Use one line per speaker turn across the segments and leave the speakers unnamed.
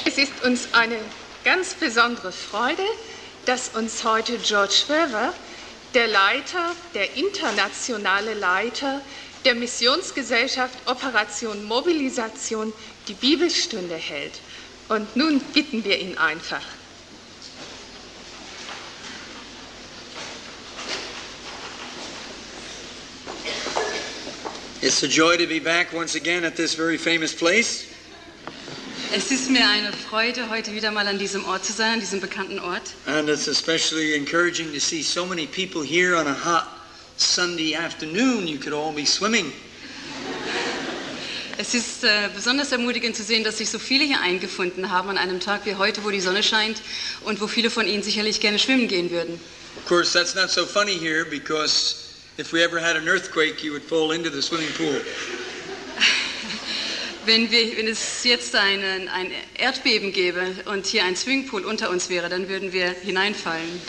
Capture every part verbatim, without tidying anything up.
Es ist uns eine ganz besondere Freude, dass uns heute George Verwer, der Leiter, der internationale Leiter der Missionsgesellschaft Operation Mobilisation, die Bibelstunde hält. Und nun bitten wir ihn einfach.
It's a joy to be back once again at this very famous place.
Es ist mir eine Freude, heute wieder mal an diesem Ort zu sein, an diesem bekannten Ort.
And it's especially encouraging to see so many people here on a hot Sunday afternoon. You could all be swimming.
Es ist äh, besonders ermutigend zu sehen, dass sich so viele hier eingefunden haben an einem Tag wie heute, wo die Sonne scheint und wo viele von ihnen sicherlich gerne schwimmen gehen würden.
Of course, that's not so funny here because if we ever had an earthquake, you would fall into the swimming pool.
Wenn, wir, wenn es jetzt einen, ein Erdbeben gäbe und hier ein Swimmingpool unter uns wäre, dann würden wir hineinfallen.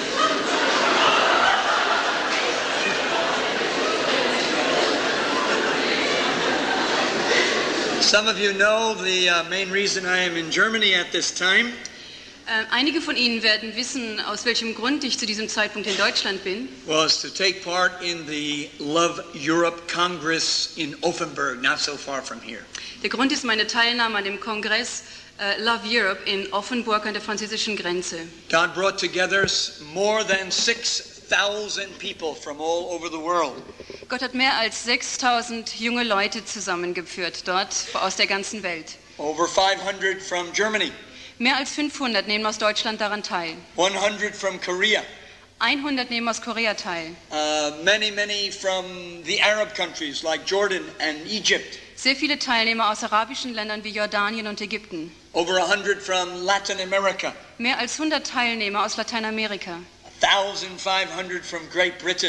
Some of you know the uh, main reason I am in Germany at this time.
Äh, einige von Ihnen werden wissen, aus welchem Grund ich zu diesem Zeitpunkt in Deutschland bin.
Was to take part in the Love Europe Congress in Offenburg, not so far from here.
Der Grund ist meine Teilnahme an dem Kongress äh, Love Europe in Offenburg an der französischen Grenze.
God brought together more than six thousand people from all over the world.
Gott hat mehr als sechstausend junge Leute zusammengeführt dort aus der ganzen Welt.
Over five hundred from Germany.
Mehr als fünfhundert nehmen aus Deutschland daran teil.
one hundred from Korea.
hundert nehmen aus Korea teil.
Uh, many, many from the Arab countries like Jordan and Egypt.
Sehr viele Teilnehmer aus arabischen Ländern wie Jordanien und Ägypten.
Over one hundred from Latin America.
Mehr als hundert Teilnehmer aus Lateinamerika.
one thousand five hundred from Great Britain.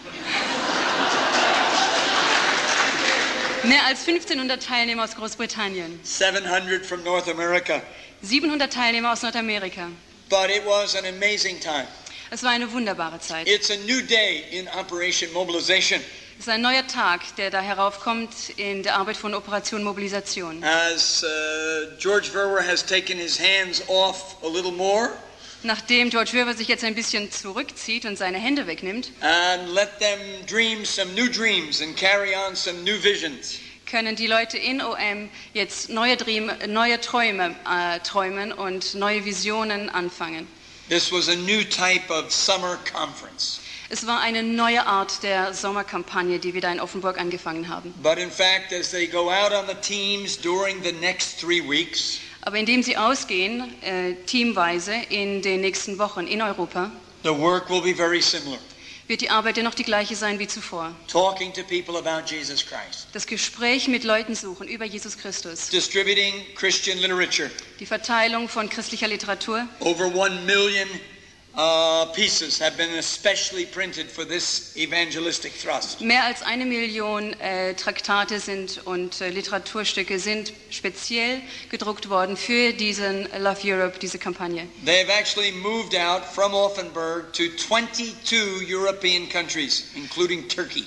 Mehr als fünfzehnhundert Teilnehmer aus Großbritannien.
seven hundred from North America.
siebenhundert Teilnehmer aus Nordamerika.
But it was an amazing time.
Es war eine wunderbare Zeit.
It's a new day in Operation Mobilization.
Es ist ein neuer Tag, der da heraufkommt in der Arbeit von Operation Mobilisation.
As uh, George Verwer has taken his hands off a little more.
Nachdem George Verwer sich jetzt ein bisschen zurückzieht und seine Hände wegnimmt,
and let them dream some new dreams and carry on some new visions.
Können die Leute in O M jetzt neue, Dream, neue Träume äh, träumen und neue Visionen anfangen.
This was a new type of summer conference.
Es war eine neue Art der Sommerkampagne, die wir da in Offenburg angefangen haben.
But in fact, as they go out on the teams during the next three weeks,
aber indem sie ausgehen, äh, teamweise in den nächsten Wochen in Europa,
the work will be very similar.
Wird die Arbeit dennoch die gleiche sein wie zuvor.
Talking to people about Jesus Christ.
Das Gespräch mit Leuten suchen über Jesus Christus.
Distributing Christian literature.
Die Verteilung von christlicher Literatur.
Over one million uh, pieces have been especially printed for this evangelistic thrust.
Mehr als eine Million äh, Traktate sind und äh, Literaturstücke sind speziell gedruckt worden für diesen Love Europe, diese Kampagne.
They have actually moved out from Offenburg to twenty-two European countries, including Turkey.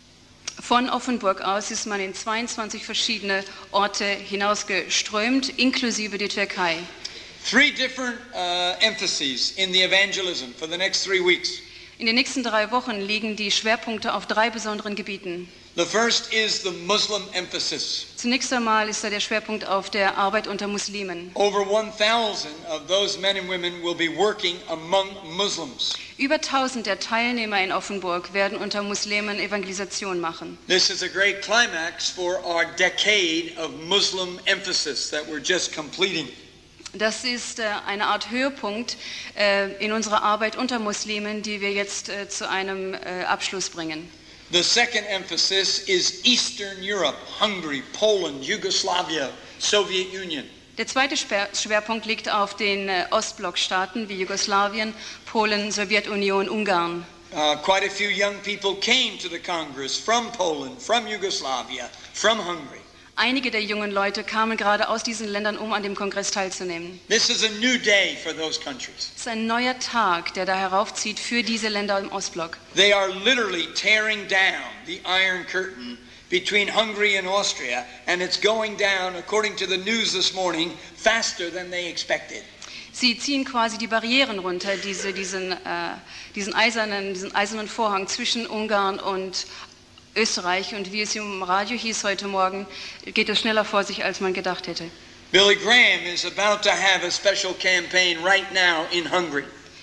Von Offenburg aus ist man in zweiundzwanzig verschiedene Orte hinausgeströmt, inklusive die Türkei.
Three different uh, emphases in the evangelism for the next three weeks.
In den nächsten drei Wochen liegen die Schwerpunkte auf drei besonderen Gebieten.
The first is the Muslim emphasis.
Zunächst einmal ist da der Schwerpunkt auf der Arbeit unter Muslimen.
Over one thousand of those men and women will be working among Muslims.
Über tausend der Teilnehmer in Offenburg werden unter Muslimen Evangelisation machen.
This is a great climax for our decade of Muslim emphasis that we're just completing.
Das ist äh, eine Art Höhepunkt äh, in unserer Arbeit unter Muslimen, die wir jetzt äh, zu einem äh, Abschluss bringen.
The second emphasis is Eastern Europe, Hungary, Poland, Yugoslavia, Soviet Union.
Der zweite Schwerpunkt liegt auf den äh, Ostblockstaaten wie Jugoslawien, Polen, Sowjetunion, Ungarn.
Uh, quite a few young people came to the Congress from Poland, from Yugoslavia, from Hungary.
Einige der jungen Leute kamen gerade aus diesen Ländern, um an dem Kongress teilzunehmen.
This is a new day for those countries.
Es ist ein neuer Tag, der da heraufzieht für diese Länder im Ostblock.
They are literally tearing down the Iron Curtain between Hungary and Austria, and it's going down, according to the news this morning, faster than they expected.
Sie ziehen quasi die Barrieren runter, diese, diesen, äh, diesen, eisernen, diesen eisernen Vorhang zwischen Ungarn und Österreich. Und wie es im Radio hieß heute Morgen, geht es schneller vor sich, als man gedacht hätte.
Billy Graham is about to have a special campaign right now in Hungary.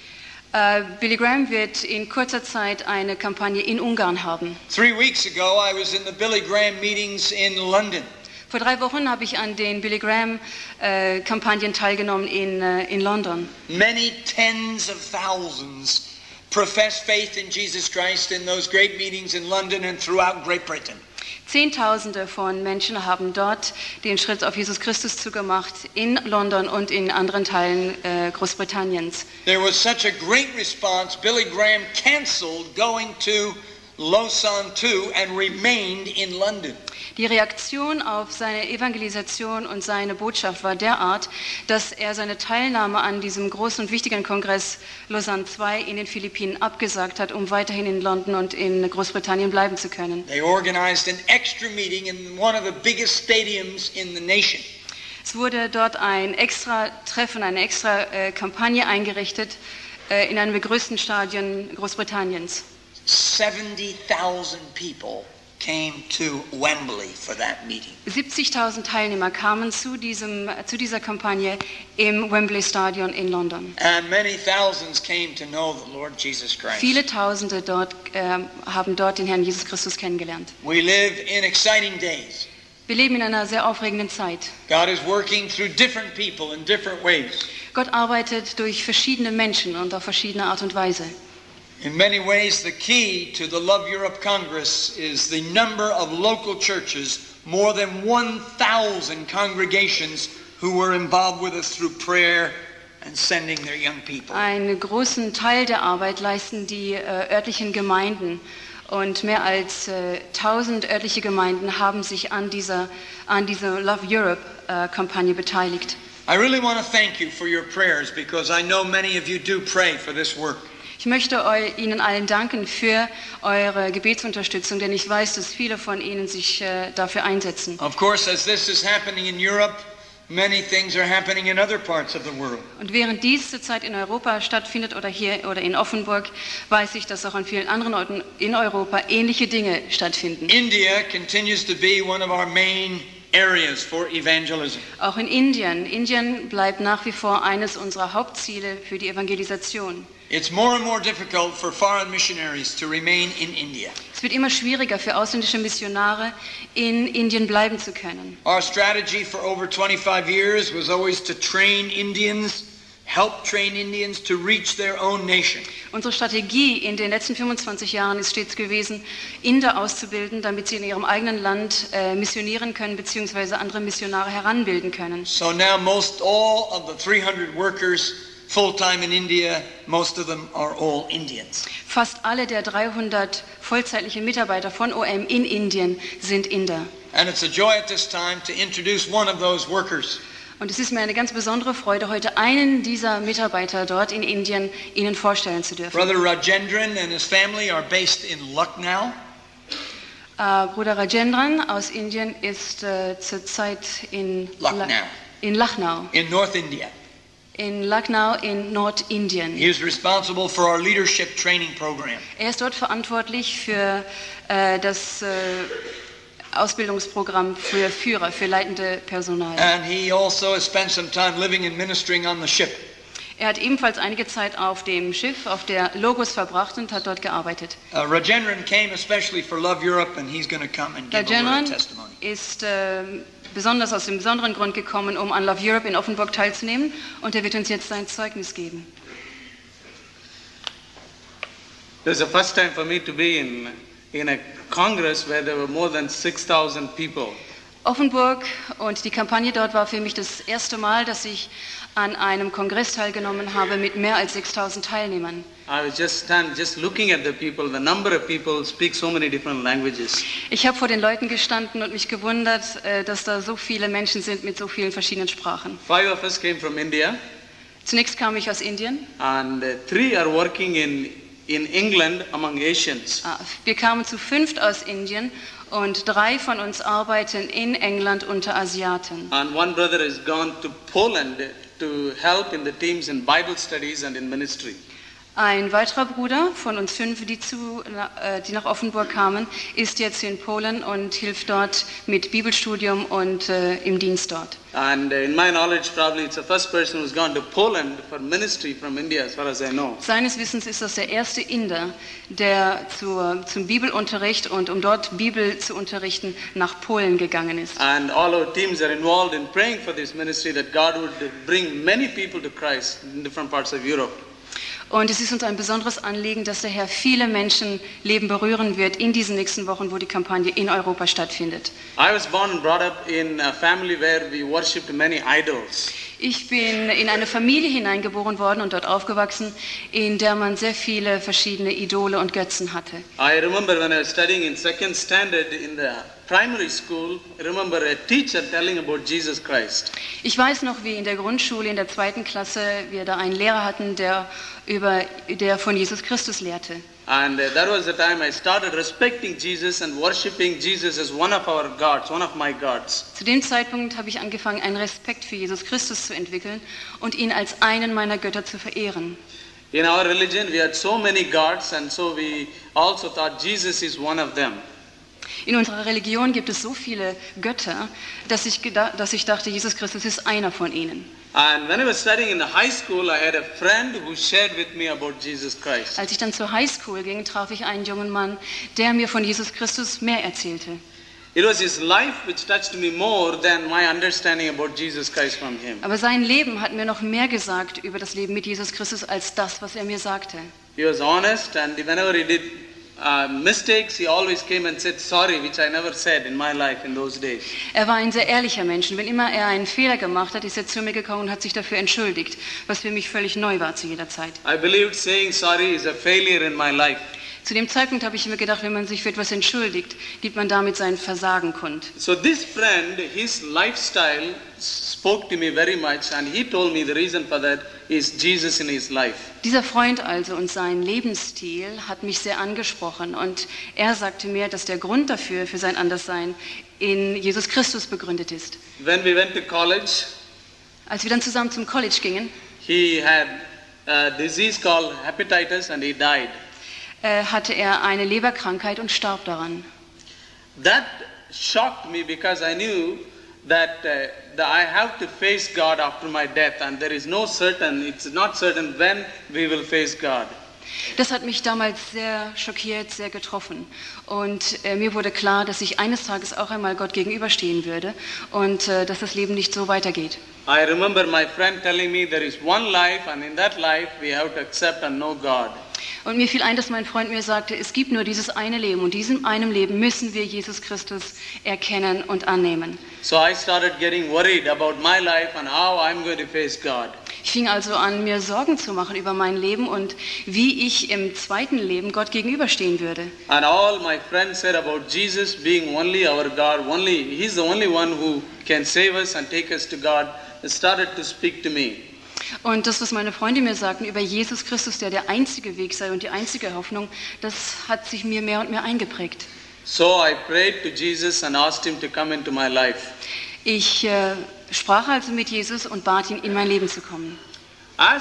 Äh, Billy Graham wird in kurzer Zeit eine Kampagne in Ungarn haben.
Three weeks ago, I was in the Billy Graham meetings in London.
Vor drei Wochen habe ich an den Billy Graham äh, Kampagnen teilgenommen in, äh, in London.
Many tens of thousands profess faith in Jesus Christ in those great meetings in London and throughout Great Britain.
Zehntausende von Menschen haben dort den Schritt auf Jesus Christus zugemacht, in London und in anderen Teilen äh, Großbritanniens.
There was such a great response, Billy Graham canceled going to Lausanne two and remained in London.
Die Reaktion auf seine Evangelisation und seine Botschaft war derart, dass er seine Teilnahme an diesem großen und wichtigen Kongress Lausanne zwei in den Philippinen abgesagt hat, um weiterhin in London und in Großbritannien bleiben zu können.
They organized an extra meeting in one of the biggest stadiums in the nation.
Es wurde dort ein extra Treffen, eine extra äh, Kampagne eingerichtet äh, in einem der größten Stadien Großbritanniens.
seventy thousand people came to Wembley for that meeting.
siebzigtausend Teilnehmer kamen zu, diesem, zu dieser Kampagne im Wembley Stadion in London.
And many thousands came to know the Lord Jesus Christ.
Viele Tausende dort, äh, haben dort den Herrn Jesus Christus kennengelernt.
We live in exciting days.
Wir leben in einer sehr aufregenden Zeit.
God is working through different people in different ways.
Gott arbeitet durch verschiedene Menschen und auf verschiedene Art und Weise.
In many ways, the key to the Love Europe Congress is the number of local churches, more than one thousand congregations who were involved with us through prayer and sending their young people.
Einen großen Teil der Arbeit leisten die äh, örtlichen Gemeinden. Und mehr als äh, tausend örtliche Gemeinden haben sich an dieser, an dieser Love Europe-Kampagne äh, beteiligt.
I really want to thank you for your prayers because I know many of you do pray for this work.
Ich möchte eu, Ihnen allen danken für eure Gebetsunterstützung, denn ich weiß, dass viele von Ihnen sich äh, dafür einsetzen.
Of course, as this is happening in Europe, many things are happening in other parts of the world.
Und während dies zurzeit in Europa stattfindet oder hier oder in Offenburg, weiß ich, dass auch an vielen anderen Orten in Europa ähnliche Dinge stattfinden.
India continues to be one of our main areas for evangelism.
Auch in Indien. Indien bleibt nach wie vor eines unserer Hauptziele für die Evangelisation.
It's more and more difficult for foreign missionaries to remain in India.
Es wird immer schwieriger für ausländische Missionare in Indien bleiben zu können.
Our strategy for over twenty-five years was always to train Indians, help train Indians to reach their own nation.
Unsere Strategie in den letzten fünfundzwanzig Jahren ist stets gewesen, Inder auszubilden, damit sie in ihrem eigenen Land äh, missionieren können bzw. andere Missionare heranbilden können.
So now most all of the three hundred workers full-time in India, most of them are all Indians.
Fast alle der dreihundert vollzeitlichen Mitarbeiter von O M in Indien sind Inder.
And it's a joy at this time to introduce one of those workers.
Und es ist mir eine ganz besondere Freude, heute einen dieser Mitarbeiter dort in Indien Ihnen vorstellen zu dürfen.
Brother Rajendran and his family are based in Lucknow.
Uh, Bruder Rajendran aus Indien ist uh, zurzeit in
Lucknow.
La- in Lucknow.
In North India.
In Lucknow in Nordindien.
He is responsible for our leadership training program.
Er ist dort verantwortlich für äh, das äh, Ausbildungsprogramm für Führer, für leitende Personal.
And he also has spent some time living and ministering on the ship.
Er hat ebenfalls einige Zeit auf dem Schiff, auf der Logos verbracht und hat dort gearbeitet.
Uh, Rajendran came especially for Love Europe and he's going to come and give a word
Rajendran
of testimony.
ist äh, besonders aus dem besonderen Grund gekommen, um an Love Europe in Offenburg teilzunehmen, und er wird uns jetzt sein Zeugnis geben.
This is the first time for me to be in, in a congress where there were more than six thousand people.
Offenburg und die Kampagne dort war für mich das erste Mal, dass ich an einem Kongress teilgenommen habe mit mehr als sechstausend Teilnehmern.
I was just stand, just looking at the people. The number of people speak so many different languages.
Ich habe vor den Leuten gestanden und mich gewundert, äh, dass da so viele Menschen sind mit so vielen verschiedenen Sprachen.
Five of us came from India,
Zunächst kam ich aus Indien.
and uh, three are working in in England among Asians.
Ah, Wir kamen zu fünft aus Indien Und drei von uns arbeiten in England unter Asiaten.
And one brother has gone to Poland to help in the teams in Bible studies and in ministry.
Ein weiterer Bruder von uns fünf, die, zu, äh, die nach Offenburg kamen, ist jetzt in Polen und hilft dort mit Bibelstudium und äh, im Dienst dort.
And uh, in my knowledge, probably it's the first person who's gone to Poland for ministry from India, as far as I know.
Seines Wissens ist das der erste Inder, der zur, zum Bibelunterricht und um dort Bibel zu unterrichten nach Polen gegangen ist.
And all our teams are involved in praying for this ministry, that God would bring many people to Christ in different parts of Europe.
Und es ist uns ein besonderes Anliegen, dass der Herr viele Menschenleben berühren wird in diesen nächsten Wochen, wo die Kampagne in Europa stattfindet.
I was born and brought up in a family where we worshipped many idols.
Ich bin in eine Familie hineingeboren worden und dort aufgewachsen, in der man sehr viele verschiedene Idole und Götzen hatte.
I remember when I was studying in second standard in the primary school, I remember a teacher telling about Jesus Christ.
Ich weiß noch, wie in der Grundschule in der zweiten Klasse wir da einen Lehrer hatten, der über der von Jesus Christus lehrte.
And uh, that was the time I started respecting Jesus and worshiping Jesus as one of our gods, one of my gods.
Zu dem Zeitpunkt habe ich angefangen, einen Respekt für Jesus Christus zu entwickeln und ihn als einen meiner Götter zu verehren.
In our religion, we had so many gods, and so we also thought Jesus is one of them.
In unserer Religion gibt es so viele Götter, dass ich, geda- dass ich dachte, Jesus Christus ist einer von ihnen.
And when I was studying in the high school, I had a friend who shared with me about Jesus Christ.
Als ich dann zur Highschool ging, traf ich einen jungen Mann, der mir von Jesus Christus mehr erzählte.
It was his life which touched me more than my understanding about Jesus Christ from him.
Aber sein Leben hat mir noch mehr gesagt über das Leben mit Jesus Christus als das, was er mir sagte.
He was honest, and whenever he did uh, mistakes, he always came and said sorry, which I never said in my life in those days.
Er war ein sehr ehrlicher Mensch. Und wenn immer er einen Fehler gemacht hat, ist er zu mir gekommen und hat sich dafür entschuldigt, was für mich völlig neu war zu jeder Zeit.
I believed saying sorry is a failure in my life.
Zu dem Zeitpunkt habe ich mir gedacht, wenn man sich für etwas entschuldigt, gibt man damit sein Versagen kund.
So this friend, his lifestyle spoke to me very much, and he told me the reason for that is Jesus in his life.
Dieser Freund also und sein Lebensstil hat mich sehr angesprochen und er sagte mir, dass der Grund dafür, für sein Anderssein, in Jesus Christus begründet ist.
When we went to college,
Als wir dann zusammen zum College gingen,
he had a disease called hepatitis and he died.
äh, hatte er eine Leberkrankheit und starb daran.
That shocked me because I knew that, uh, that I have to face God after my death, and there is no certain, it's not certain when we will face God.
Das hat mich damals sehr schockiert, sehr getroffen. Und äh, mir wurde klar, dass ich eines Tages auch einmal Gott gegenüberstehen würde und äh, dass das Leben nicht so weitergeht.
I remember my friend telling me there is one life, and in that life we have to accept and know God.
Und mir fiel ein, dass mein Freund mir sagte, es gibt nur dieses eine Leben und in diesem einen Leben müssen wir Jesus Christus erkennen und annehmen.
So I started getting worried about my life and how I'm going to face God.
Ich fing also an, mir Sorgen zu machen über mein Leben und wie ich im zweiten Leben Gott gegenüberstehen würde.
And all my friends said about Jesus being only our God, only He's the only one who can save us and take us to God, it started to speak to me.
Und das, was meine Freunde mir sagten über Jesus Christus, der der einzige Weg sei und die einzige Hoffnung, das hat sich mir mehr und mehr eingeprägt.
So I prayed to Jesus and asked Him to come into my life.
Ich äh, sprach also mit Jesus und bat ihn, in mein Leben zu kommen.
As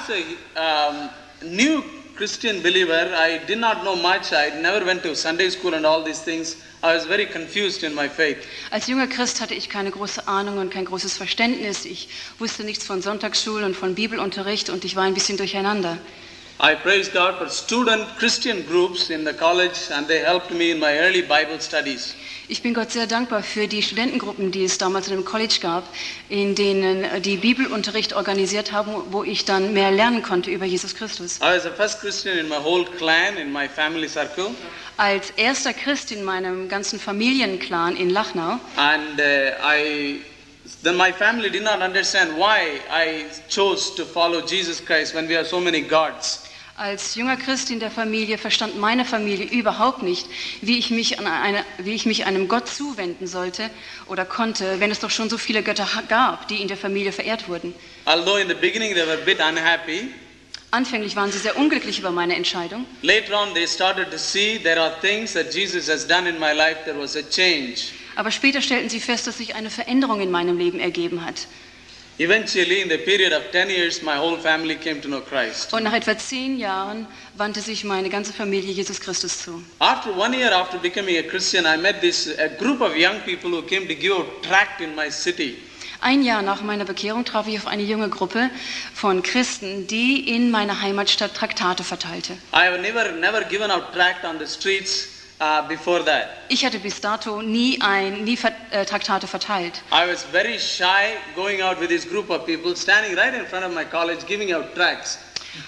a um, new Christian believer, I did not know much. I never went to Sunday school and all these things. I was very confused in my faith.
Als junger Christ hatte ich keine große Ahnung und kein großes Verständnis. Ich wusste nichts von Sonntagsschulen und von Bibelunterricht und ich war ein bisschen durcheinander.
I praise God for student Christian groups in the college, and they helped me in my early Bible studies.
Ich bin Gott sehr dankbar für die Studentengruppen, die es damals in dem College gab, in denen die Bibelunterricht organisiert haben, wo ich dann mehr lernen konnte über Jesus Christus.
I was the first Christian in my whole clan, in my family circle.
Als erster Christ in meinem ganzen Familienclan in Lachnau.
And uh, I, then my family did not understand why I chose to follow Jesus Christ when we have so many gods.
Als junger Christ in der Familie verstand meine Familie überhaupt nicht, wie ich mich an eine, wie ich mich einem Gott zuwenden sollte oder konnte, wenn es doch schon so viele Götter gab, die in der Familie verehrt wurden.
Although in the beginning they were a bit unhappy.
Anfänglich waren sie sehr unglücklich über meine Entscheidung.
Later on they started to see there are things that Jesus has done in my life. There was a change.
Aber später stellten sie fest, dass sich eine Veränderung in meinem Leben ergeben hat.
Eventually, in the period of ten years, my whole family came to know Christ.
Und nach etwa zehn Jahren wandte sich meine ganze Familie Jesus Christus zu.
After one year after becoming a Christian, I met this a group of young people who came to give a tract in my city.
Ein Jahr nach meiner Bekehrung traf ich auf eine junge Gruppe von Christen, die in meiner Heimatstadt Traktate verteilte.
I have never never given out tract on the streets uh, before that.
Ich hatte bis dato nie ein nie ver äh, Traktate verteilt.
I was very shy going out with this group of people, standing right in front of my college, giving out tracts.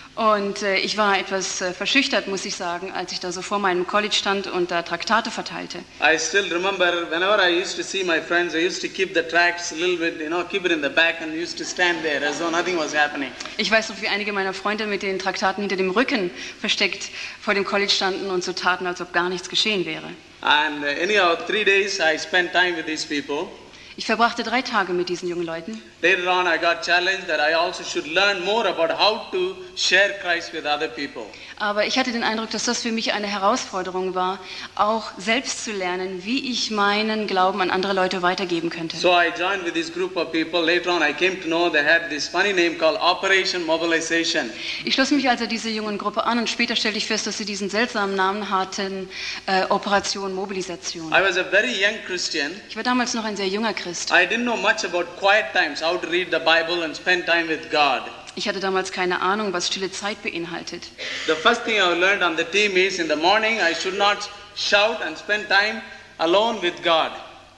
Und äh, ich war etwas äh, verschüchtert, muss ich sagen, als ich da so vor meinem College stand und da Traktate verteilte.
I still remember whenever I used to see my friends, I used to keep the tracts a little bit, you know, keep it in the back and used to stand there as though nothing was happening.
Ich weiß noch, wie einige meiner Freunde mit den Traktaten hinter dem Rücken versteckt vor dem College standen und so taten, als ob gar nichts geschehen wäre.
And uh, anyhow, three days I spent time with these people.
Ich verbrachte drei Tage mit diesen jungen Leuten.
Later on, I got challenged that I also should learn more about how to share Christ with other people.
Aber ich hatte den Eindruck, dass das für mich eine Herausforderung war, auch selbst zu lernen, wie ich meinen Glauben an andere Leute weitergeben könnte.
So I joined with this group of people. Later on, I came to know they had this funny name called Operation Mobilization.
Ich schloss mich also dieser jungen Gruppe an und später stellte ich fest, dass sie diesen seltsamen Namen hatten, äh, Operation Mobilisation.
I was a very young Christian.
Ich war damals noch ein sehr junger Christ.
I didn't know much about quiet times, how to read the Bible and spend time with God.
Ich hatte damals keine Ahnung, was stille Zeit beinhaltet.
The first thing I learned on the team is in the morning I should not shout and spend time alone with God.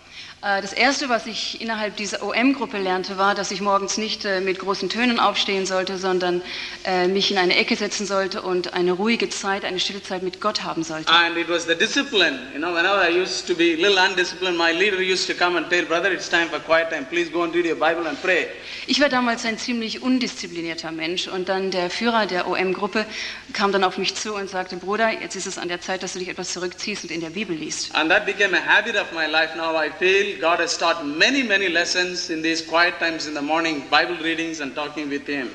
Das Erste, was ich innerhalb dieser O M-Gruppe lernte, war, dass ich morgens nicht mit großen Tönen aufstehen sollte, sondern mich in eine Ecke setzen sollte und eine ruhige Zeit, eine stille Zeit mit Gott haben sollte.
And it was the discipline. You know, whenever I used to be a little undisciplined, my leader used to come and tell, brother, it's time for quiet time. Please go and read your Bible and pray.
Ich war damals ein ziemlich undisziplinierter Mensch und dann der Führer der O M-Gruppe kam dann auf mich zu und sagte, Bruder, jetzt ist es an der Zeit, dass du dich etwas zurückziehst und in der Bibel liest.
And that became a habit of my life. Now I feel God has taught many, many lessons in these quiet times in the morning, Bible readings and talking with Him.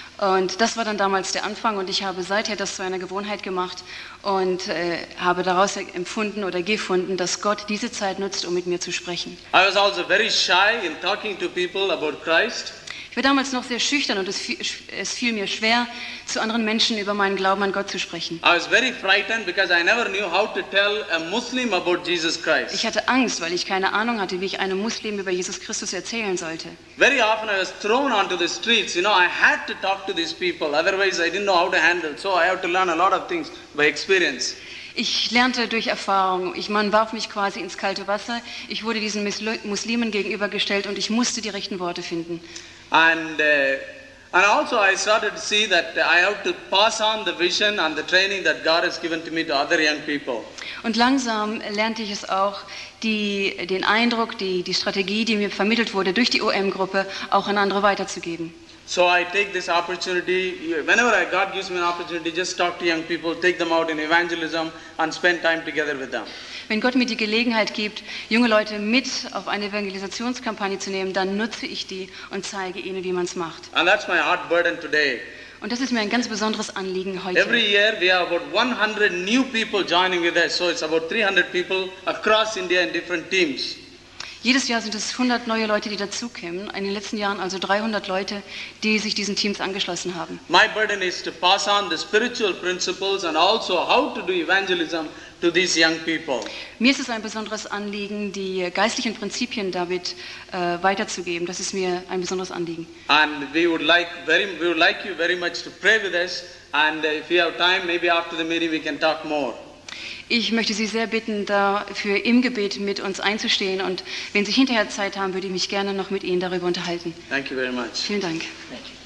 Und das war dann damals der Anfang und ich habe seither das zu einer Gewohnheit gemacht und äh, habe daraus empfunden oder gefunden, dass Gott diese Zeit nutzt, um mit mir zu sprechen.
I was also very shy in talking to people about Christ.
Ich war damals noch sehr schüchtern und es fiel, es fiel mir schwer, zu anderen Menschen über meinen Glauben an Gott zu sprechen.
I was very frightened because I never knew how to tell a Muslim about Jesus Christ.
Ich hatte Angst, weil ich keine Ahnung hatte, wie ich einem Muslim über Jesus Christus erzählen sollte.
Very often I was thrown onto the streets. You know, I had to talk to these people. Otherwise, I didn't know how to handle. So I have to learn a lot of things by experience.
Ich lernte durch Erfahrung. Ich, man warf mich quasi ins kalte Wasser. Ich wurde diesen Muslimen gegenübergestellt und ich musste die rechten Worte finden.
And uh, and also I started to see that I have to pass on the vision and the training that God has given to me to other young people.
Und langsam lernte ich es auch, die, den Eindruck, die, die Strategie, die mir vermittelt wurde durch die O M-Gruppe, auch an andere weiterzugeben.
So I take this opportunity, whenever I, God gives me an opportunity, just talk to young people, take them out in evangelism and spend time together with them.
Wenn Gott mir die Gelegenheit gibt, junge Leute mit auf eine Evangelisationskampagne zu nehmen, dann nutze ich die und zeige ihnen, wie man es macht.
And that's my heart burden today.
Und das ist mir ein ganz besonderes Anliegen heute.
Every year we have about one hundred new people joining with us, so it's about three hundred people across India in different teams.
Jedes Jahr sind es hundert neue Leute, die dazukommen. In den letzten Jahren also dreihundert Leute, die sich diesen Teams angeschlossen haben.
My burden is to pass on the spiritual principles and also how to do evangelism to these young people.
Mir ist es ein besonderes Anliegen, die geistlichen Prinzipien damit äh, weiterzugeben. Das ist mir ein besonderes Anliegen.
And we would like very, we would like you very much to pray with us. And if you have time, maybe after the meeting we can talk more.
Ich möchte Sie sehr bitten, dafür im Gebet mit uns einzustehen. Und wenn Sie hinterher Zeit haben, würde ich mich gerne noch mit Ihnen darüber unterhalten.
Thank you very much.
Vielen Dank.
Thank you.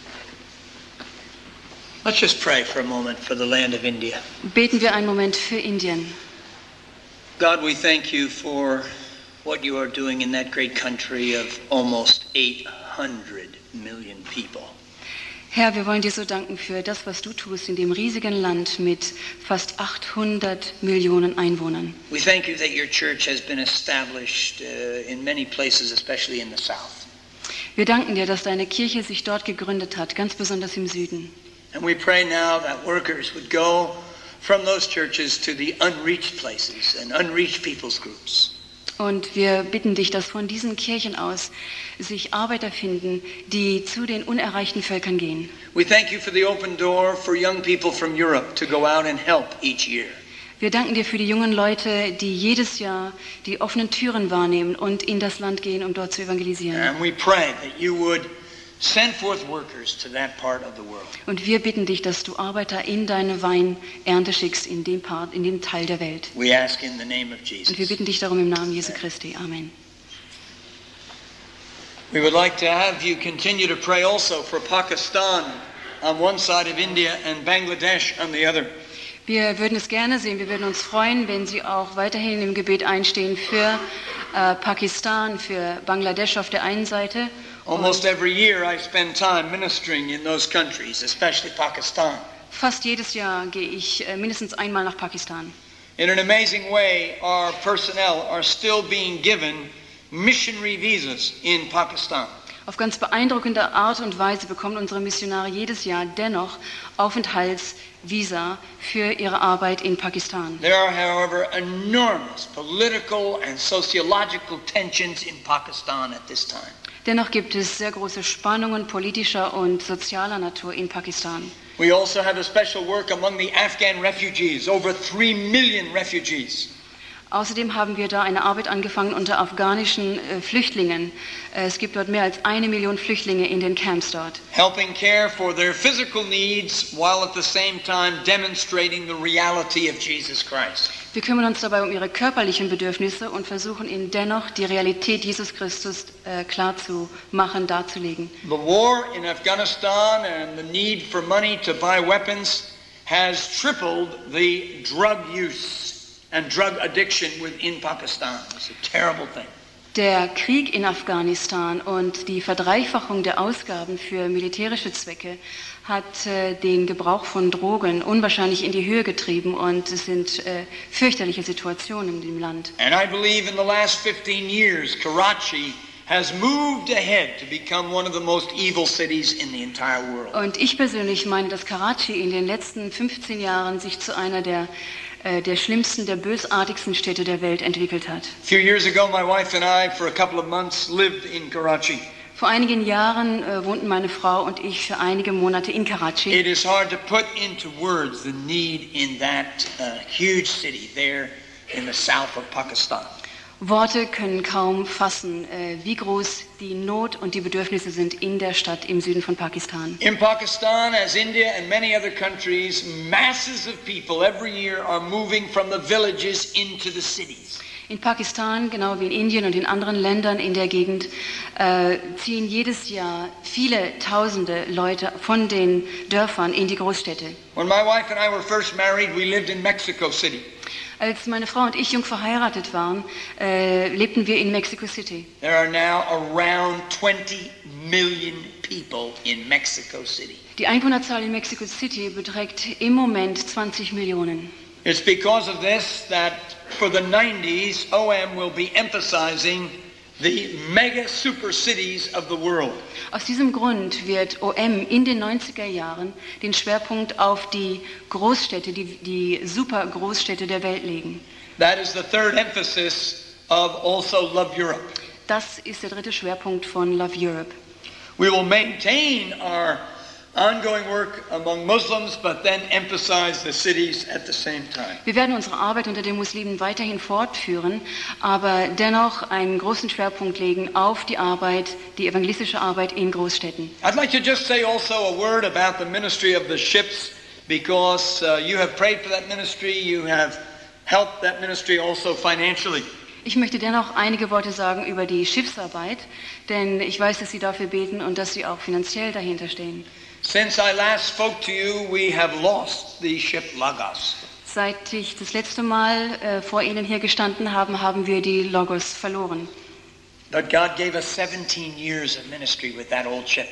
Let's just pray for a moment for the land of India.
Beten wir einen Moment für Indien.
God, we thank you for what you are doing in that great country of almost eight hundred million people.
Herr, wir wollen dir so danken für das, was du tust in dem riesigen Land mit fast achthundert Millionen Einwohnern.
We thank you that your church has been established uh, in many places, especially in the south.
Wir danken dir, dass deine Kirche sich dort gegründet hat, ganz besonders im Süden.
And we pray now that workers would go from those churches to the unreached places and unreached people's groups.
Und wir bitten dich, dass von diesen Kirchen aus sich Arbeiter finden, die zu den unerreichten Völkern gehen.
We thank you for the open door for young people from Europe to go out and help each year.
Wir danken dir für die jungen Leute, die jedes Jahr die offenen Türen wahrnehmen und in das Land gehen, um dort zu evangelisieren.
And we pray that you would send forth workers to that part of the world.
Und wir bitten dich, dass du Arbeiter in deine Weinernte schickst, in dem Part, in dem Teil der Welt.
We ask in the name of Jesus.
Und wir bitten dich darum im Namen Jesu Christi. Amen.
We would like to have you continue to pray also for Pakistan on one side of India and Bangladesh on the other.
Wir würden es gerne sehen, wir würden uns freuen, wenn Sie auch weiterhin im Gebet einstehen für äh, Pakistan, für Bangladesch auf der einen Seite.
Almost every year I spend time ministering in those countries, especially Pakistan.
Fast jedes Jahr gehe ich äh, mindestens einmal nach Pakistan.
In an amazing way, our personnel are still being given missionary visas in Pakistan.
Auf ganz beeindruckende Art und Weise bekommen unsere Missionare jedes Jahr dennoch Aufenthaltsvisa für ihre Arbeit in Pakistan.
There are, however, enormous political and sociological tensions in Pakistan at this time.
Dennoch gibt es sehr große Spannungen politischer und sozialer Natur in Pakistan.
We also have a special work among the Afghan refugees, over three million refugees.
Außerdem haben wir da eine Arbeit angefangen unter afghanischen äh, Flüchtlingen. Äh, es gibt dort mehr als eine Million Flüchtlinge in den Camps dort.
Helping care for their physical needs while at the same time demonstrating the reality of Jesus Christ.
Wir kümmern uns dabei um ihre körperlichen Bedürfnisse und versuchen ihnen dennoch die Realität Jesus Christus äh, klar zu machen, darzulegen.
The war in Afghanistan and the need for money to buy weapons has tripled the drug use and drug addiction within Pakistan. It's a terrible thing.
Der Krieg in Afghanistan und die Verdreifachung der Ausgaben für militärische Zwecke hat äh, den Gebrauch von Drogen unwahrscheinlich in die Höhe getrieben und es sind äh, fürchterliche Situationen in dem Land.
And I believe in the last fifteen years, Karachi has moved ahead to become one of the most evil cities in the entire world.
Und ich persönlich meine, dass Karachi in den letzten fünfzehn Jahren sich zu einer der der schlimmsten, der bösartigsten Städte der Welt entwickelt hat.
A few years ago, my wife and I, for a couple of months, lived in Karachi.
Vor einigen Jahren äh, wohnten meine Frau und ich für einige Monate in Karachi.
It is hard to put into words the need in that uh, huge city there in the south of Pakistan.
Worte können kaum fassen, äh, wie groß die Not und die Bedürfnisse sind in der Stadt im Süden von Pakistan.
In Pakistan, as India and many other countries, masses of people every year are moving from the villages into the cities.
In Pakistan, genau wie in Indien und in anderen Ländern in der Gegend, äh, ziehen jedes Jahr viele tausende Leute von den Dörfern in die Großstädte.
When my wife and I were first married, we lived in Mexico City.
Als meine Frau und ich jung verheiratet waren, äh, lebten wir in Mexico City.
There are now around twenty million people in Mexico City.
Die Einwohnerzahl in Mexico City beträgt im Moment zwanzig Millionen.
It's because of this that for the nineties, O M will be emphasizing the mega super cities of the world.
Aus diesem Grund wird O M in den neunziger Jahren den Schwerpunkt auf die Großstädte, die, die super Großstädte der Welt legen.
That is the third emphasis of also Love Europe.
Das ist der dritte Schwerpunkt von Love Europe.
We will maintain our ongoing work among Muslims, but then emphasize the cities at the same time.
Wir werden unsere Arbeit unter den Muslimen weiterhin fortführen, aber dennoch einen großen Schwerpunkt legen auf die Arbeit, die evangelistische Arbeit in Großstädten.
I'd like to just say also a word about the ministry of the ships, because uh, you have prayed for that ministry, you have helped that ministry also financially.
Ich möchte dennoch einige Worte sagen über die Schiffsarbeit, denn ich weiß, dass Sie dafür beten und dass Sie auch finanziell dahinter stehen.
Since I last spoke to you, we have lost the ship Lagos.
Seit ich das letzte Mal äh, vor Ihnen hier gestanden habe, haben wir die Logos verloren.
But God gave us seventeen years of ministry with that old ship.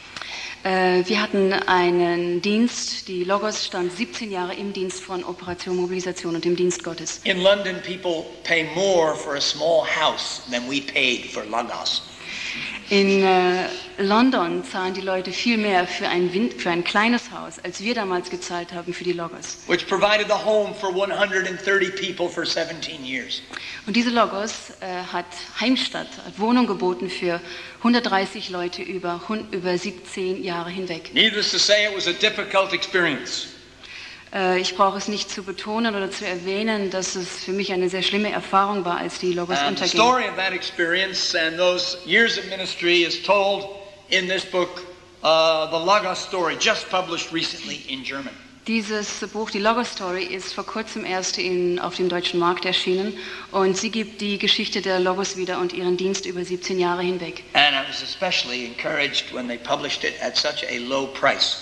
Äh, wir hatten einen Dienst, die Logos stand siebzehn Jahre im Dienst von Operation Mobilisation und im Dienst Gottes.
In London, people pay more for a small house than we paid for Lagos.
In äh, London zahlen die Leute viel mehr für ein, Wind, für ein kleines Haus, als wir damals gezahlt haben für die Logos.
which provided the home for one hundred thirty people for seventeen years.
Und diese Logos äh, hat Heimstatt, hat Wohnung geboten für hundertdreißig Leute über, hun, über siebzehn Jahre hinweg.
Needless to say, it was a difficult experience.
Äh, ich brauche es nicht zu betonen oder zu erwähnen, dass es für mich eine sehr schlimme Erfahrung war, als die Logos
And the
untergingen.
story of that experience and those years of ministry is told in this book, uh, The Logos Story, just published recently in German.
Dieses Buch, die Logos Story, ist vor kurzem erst in, auf dem deutschen Markt erschienen und sie gibt die Geschichte der Logos wieder und ihren Dienst über siebzehn Jahre hinweg.
And I was especially encouraged when they published it at such a low price.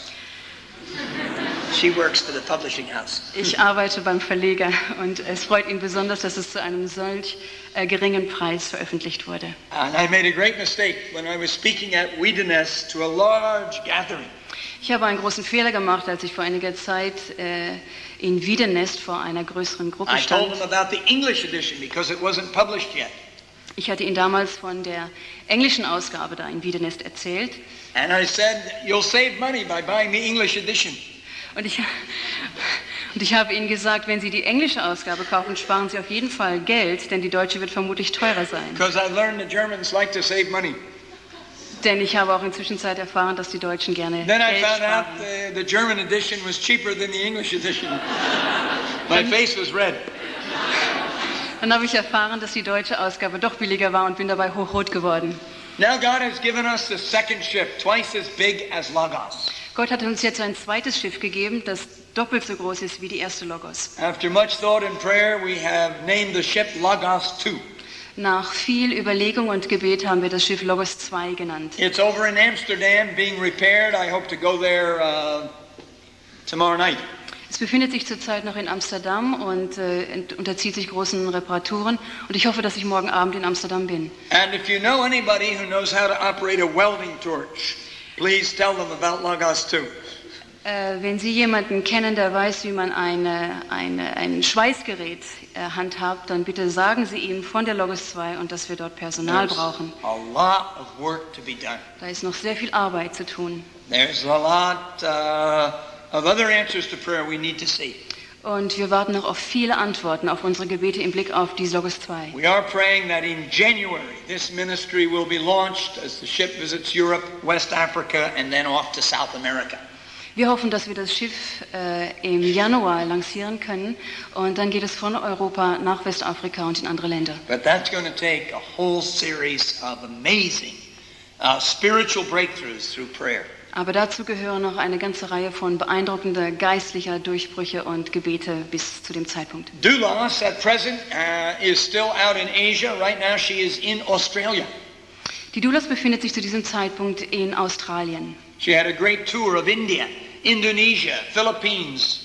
She works for the publishing house.
Ich arbeite beim Verleger und es freut ihn besonders, dass es zu einem solch äh, geringen Preis veröffentlicht wurde.
And I made a great mistake when I was speaking at Wiedenest to a large gathering.
Ich habe einen großen Fehler gemacht, als ich vor einiger Zeit äh, in Wiedenest vor einer größeren Gruppe
I told
stand.
them about the English edition because it wasn't published yet.
Ich hatte Ihnen damals von der englischen Ausgabe da in Wiedenest erzählt.
And I said, you'll save money by buying the English edition.
Und ich, und ich habe Ihnen gesagt, wenn Sie die englische Ausgabe kaufen, sparen Sie auf jeden Fall Geld, denn die deutsche wird vermutlich teurer sein.
Because I learned the Germans like to save money.
Denn ich habe auch in Zwischenzeit erfahren, dass die Deutschen gerne
Then I
Geld
found out
sparen.
the, the German edition was cheaper than the English edition. My face was red.
Dann habe ich erfahren, dass die deutsche Ausgabe doch billiger war und bin dabei hochrot geworden.
Now God has given us the second ship, twice as big as Logos.
Gott hat uns jetzt ein zweites Schiff gegeben, das doppelt so groß ist wie die erste Logos.
After much thought and prayer, we have named the ship Logos two.
Nach viel Überlegung und Gebet haben wir das Schiff Logos zwei genannt.
It's over in Amsterdam being repaired. I hope to go there uh, tomorrow night.
Es befindet sich zurzeit noch in Amsterdam und äh, unterzieht sich großen Reparaturen. Und ich hoffe, dass ich morgen Abend in Amsterdam bin.
And if you know anybody who knows how to operate a welding torch, please tell them about Logos two.
Äh, wenn Sie jemanden kennen, der weiß, wie man eine, eine, ein Schweißgerät äh, handhabt, dann bitte sagen Sie ihm von der Logos zwei und dass wir dort Personal
There's
brauchen.
a lot of work to be done.
Da ist noch sehr viel Arbeit zu tun.
There's a lot uh, of other answers to prayer we need to see.
Und wir warten noch auf viele Antworten auf unsere Gebete im Blick auf die Logos zwei.
We are praying that in January this ministry will be launched as the ship visits Europe, West Africa, and then off to South America.
Wir hoffen, dass wir das Schiff äh, im Januar lancieren können und dann geht es von Europa nach Westafrika und in andere Länder.
But that's going to take a whole series of amazing uh, spiritual breakthroughs through prayer.
Aber dazu gehören noch eine ganze Reihe von beeindruckender geistlicher Durchbrüche und Gebete bis zu dem Zeitpunkt.
Doulos at present uh, is still out in Asia. Right now she is in Australia.
Die Doulos befindet sich zu diesem Zeitpunkt in Australien.
She had a great tour of India, Indonesia, Philippines.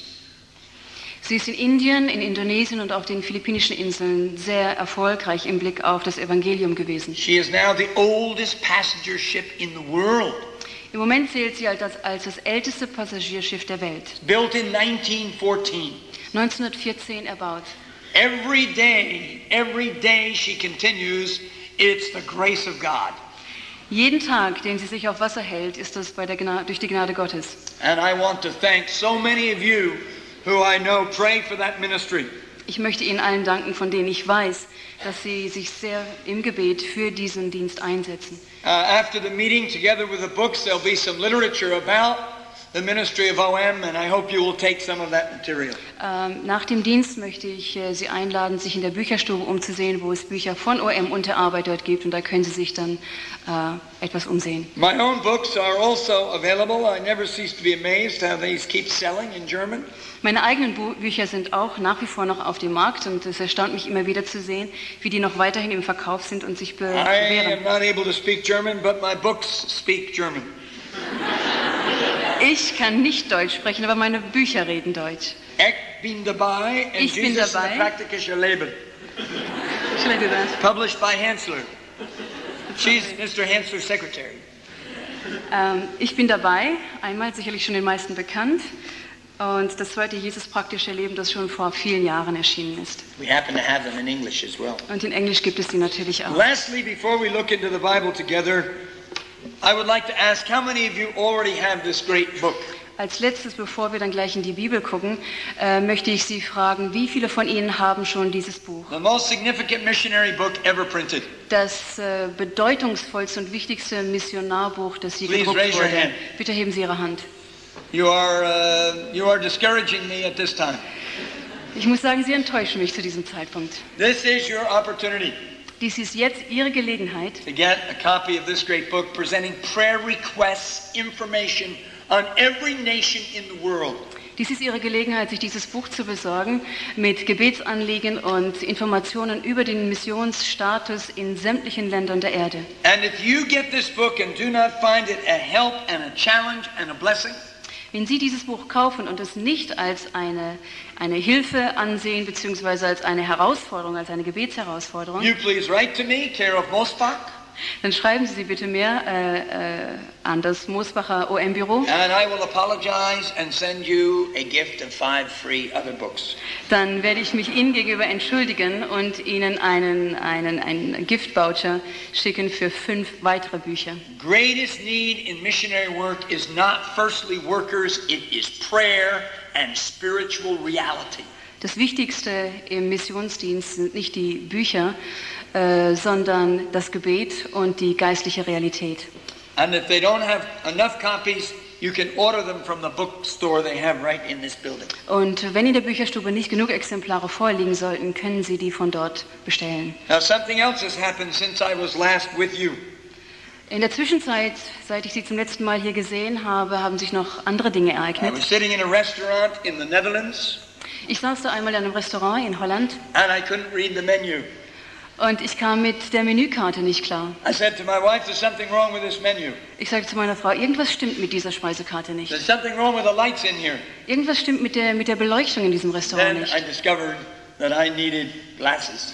Sie ist in Indien, in Indonesien und auf den Philippinischen Inseln sehr erfolgreich im Blick auf das Evangelium gewesen.
She is now the oldest passenger ship in the world.
Im Moment zählt sie als, als das älteste Passagierschiff der Welt.
Built in nineteen fourteen.
neunzehnhundertvierzehn erbaut.
Every day, every day she continues, it's the grace of God.
Jeden Tag, den sie sich auf Wasser hält, ist das bei der Gna- durch die Gnade Gottes.
And I want to thank so many of you who I know pray for that ministry.
Ich möchte Ihnen allen danken, von denen ich weiß, dass Sie sich sehr im Gebet für diesen Dienst einsetzen.
Uh, after the meeting, together with the books, there'll be some literature about the ministry of O M, and I hope you will take some of that material.
Ähm, nach dem Dienst möchte ich äh, Sie einladen, sich in der Bücherstube umzusehen, wo es Bücher von O M und der Arbeit dort gibt, und da können Sie sich dann äh, etwas umsehen.
My own books are also available. I never cease to be amazed how these keep selling in German.
Meine eigenen Bu- Bücher sind auch nach wie vor noch auf dem Markt, und es erstaunt mich immer wieder zu sehen, wie die noch weiterhin im Verkauf sind und sich be-
I am
bewähren.
not able to speak German, but my books speak German.
Ich kann nicht Deutsch sprechen, aber meine Bücher reden Deutsch.
Ich bin dabei, and
Ich bin
Jesus
dabei.
in praktische Leben.
Should I do that?
Published by Hansler. She's Mister Hansler's secretary.
Ähm, ich bin dabei, einmal sicherlich schon den meisten bekannt. Und das zweite Jesus praktische Leben, das schon vor vielen Jahren erschienen ist.
We happen to have them in English as well.
Und in Englisch gibt es die natürlich auch.
Lastly, before we look into the Bible together, I would like to ask how many of you already have this great book?
Als letztes, bevor wir dann gleich in die Bibel gucken, äh, möchte ich Sie fragen, wie viele von Ihnen haben schon dieses Buch?
The most significant missionary book ever printed.
Das äh, bedeutungsvollste und wichtigste Missionarbuch, das je
Please
gedruckt
raise your
wurde.
hand.
Bitte heben Sie Ihre Hand.
You are, uh, you are discouraging me at this time.
Ich muss sagen, Sie enttäuschen mich zu diesem Zeitpunkt.
This is your opportunity
Dies ist jetzt Ihre Gelegenheit,
to get a copy of this great book presenting prayer requests, information on every nation in the world.
Dies ist Ihre Gelegenheit, sich dieses Buch zu besorgen mit Gebetsanliegen und Informationen über den Missionsstatus in sämtlichen Ländern der Erde.
And if you get this book and do not find it a help and a challenge and a blessing,
Wenn Sie dieses Buch kaufen und es nicht als eine, eine Hilfe ansehen, beziehungsweise als eine Herausforderung, als eine Gebetsherausforderung,
you please write to me, care of Mosbach,
dann schreiben Sie sie bitte mehr äh, äh, an das Mosbacher O M-Büro.
and I will apologize and send you
A gift of five free other books.
Dann werde ich mich Ihnen gegenüber entschuldigen und Ihnen einen, einen, einen Gift-Voucher schicken für fünf weitere Bücher.
greatest need in missionary work is not firstly workers, it is prayer and spiritual reality.
Das Wichtigste im Missionsdienst sind nicht die Bücher, äh, sondern das Gebet und die geistliche Realität.
And if they don't have enough copies, you can order them from the bookstore they have right in this building.
Und wenn in der Bücherstube nicht genug Exemplare vorliegen sollten, können Sie die von dort bestellen.
Now something else has happened since I was last with you.
In der Zwischenzeit, seit ich Sie zum letzten Mal hier gesehen habe, haben sich noch andere Dinge
I
ereignet.
was sitting in a restaurant in the Netherlands
Ich saß da einmal in einem Restaurant in Holland
and I couldn't read the menu.
und ich kam mit der Menükarte nicht klar.
I said to my wife, there's something wrong with this menu.
Ich sagte zu meiner Frau, irgendwas stimmt mit dieser Speisekarte nicht.
There's something wrong with the lights in here.
Irgendwas stimmt mit der, mit der Beleuchtung in diesem Restaurant
Then
nicht.
I discovered that I needed glasses.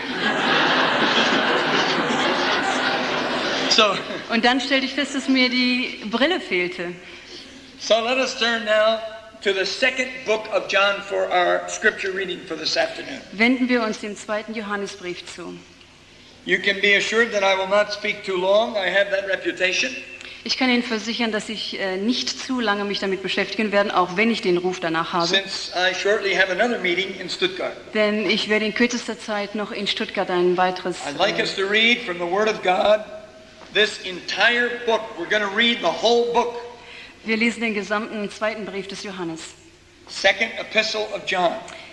so,
Und dann stellte ich fest, dass mir die Brille fehlte.
so let us turn now to the second book of John for our scripture reading for this afternoon.
Wenden wir uns dem zweiten Johannesbrief zu.
You can be assured that I will not speak too long. I have that reputation.
Ich kann Ihnen versichern, dass ich äh, nicht zu lange mich damit beschäftigen werde, auch wenn ich den Ruf danach habe.
Since I shortly have another meeting in Stuttgart.
Denn ich werde in kürzester Zeit noch in Stuttgart ein weiteres...
I'd like
Äh,
us to read from the Word of God this entire book. We're going to read the whole book.
wir lesen den gesamten zweiten Brief des Johannes.
Second epistle of John.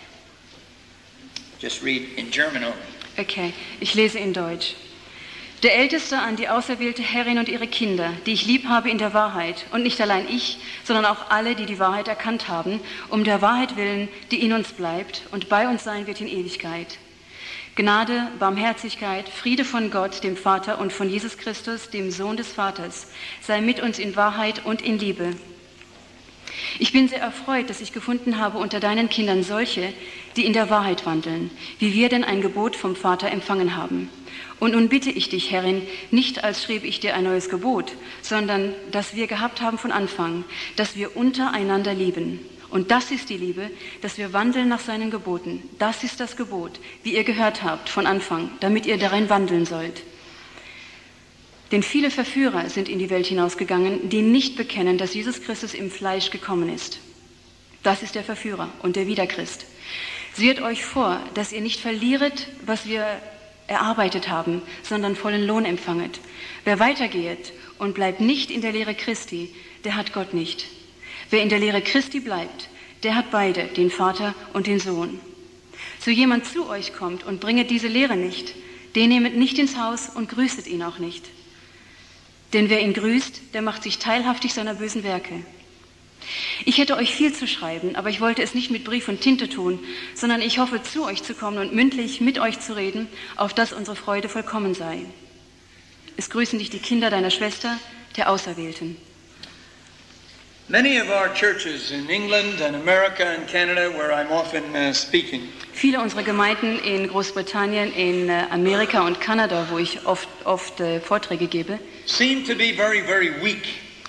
Just read in German only.
Okay, ich lese in Deutsch. Der Älteste an die auserwählte Herrin und ihre Kinder, die ich lieb habe in der Wahrheit, und nicht allein ich, sondern auch alle, die die Wahrheit erkannt haben, um der Wahrheit willen, die in uns bleibt und bei uns sein wird in Ewigkeit. Gnade, Barmherzigkeit, Friede von Gott, dem Vater, und von Jesus Christus, dem Sohn des Vaters, sei mit uns in Wahrheit und in Liebe. Ich bin sehr erfreut, dass ich gefunden habe unter deinen Kindern solche, die in der Wahrheit wandeln, wie wir denn ein Gebot vom Vater empfangen haben. Und nun bitte ich dich, Herrin, nicht als schrieb ich dir ein neues Gebot, sondern das wir gehabt haben von Anfang, dass wir untereinander lieben. Und das ist die Liebe, dass wir wandeln nach seinen Geboten. Das ist das Gebot, wie ihr gehört habt von Anfang, damit ihr darin wandeln sollt. Denn viele Verführer sind in die Welt hinausgegangen, die nicht bekennen, dass Jesus Christus im Fleisch gekommen ist. Das ist der Verführer und der Widerchrist. Seht euch vor, dass ihr nicht verlieret, was wir erarbeitet haben, sondern vollen Lohn empfanget. Wer weitergeht und bleibt nicht in der Lehre Christi, der hat Gott nicht. Wer in der Lehre Christi bleibt, der hat beide, den Vater und den Sohn. So jemand zu euch kommt und bringet diese Lehre nicht, den nehmet nicht ins Haus und grüßet ihn auch nicht. Denn wer ihn grüßt, der macht sich teilhaftig seiner bösen Werke. Ich hätte euch viel zu schreiben, aber ich wollte es nicht mit Brief und Tinte tun, sondern ich hoffe, zu euch zu kommen und mündlich mit euch zu reden, auf dass unsere Freude vollkommen sei. Es grüßen dich die Kinder deiner Schwester, der Auserwählten.
Many of our churches in England and America and Canada, where I'm often uh, speaking,
Viele unserer Gemeinden in Großbritannien, in äh, Amerika und Kanada, wo ich oft, oft äh, Vorträge gebe,
seem to be very, very weak.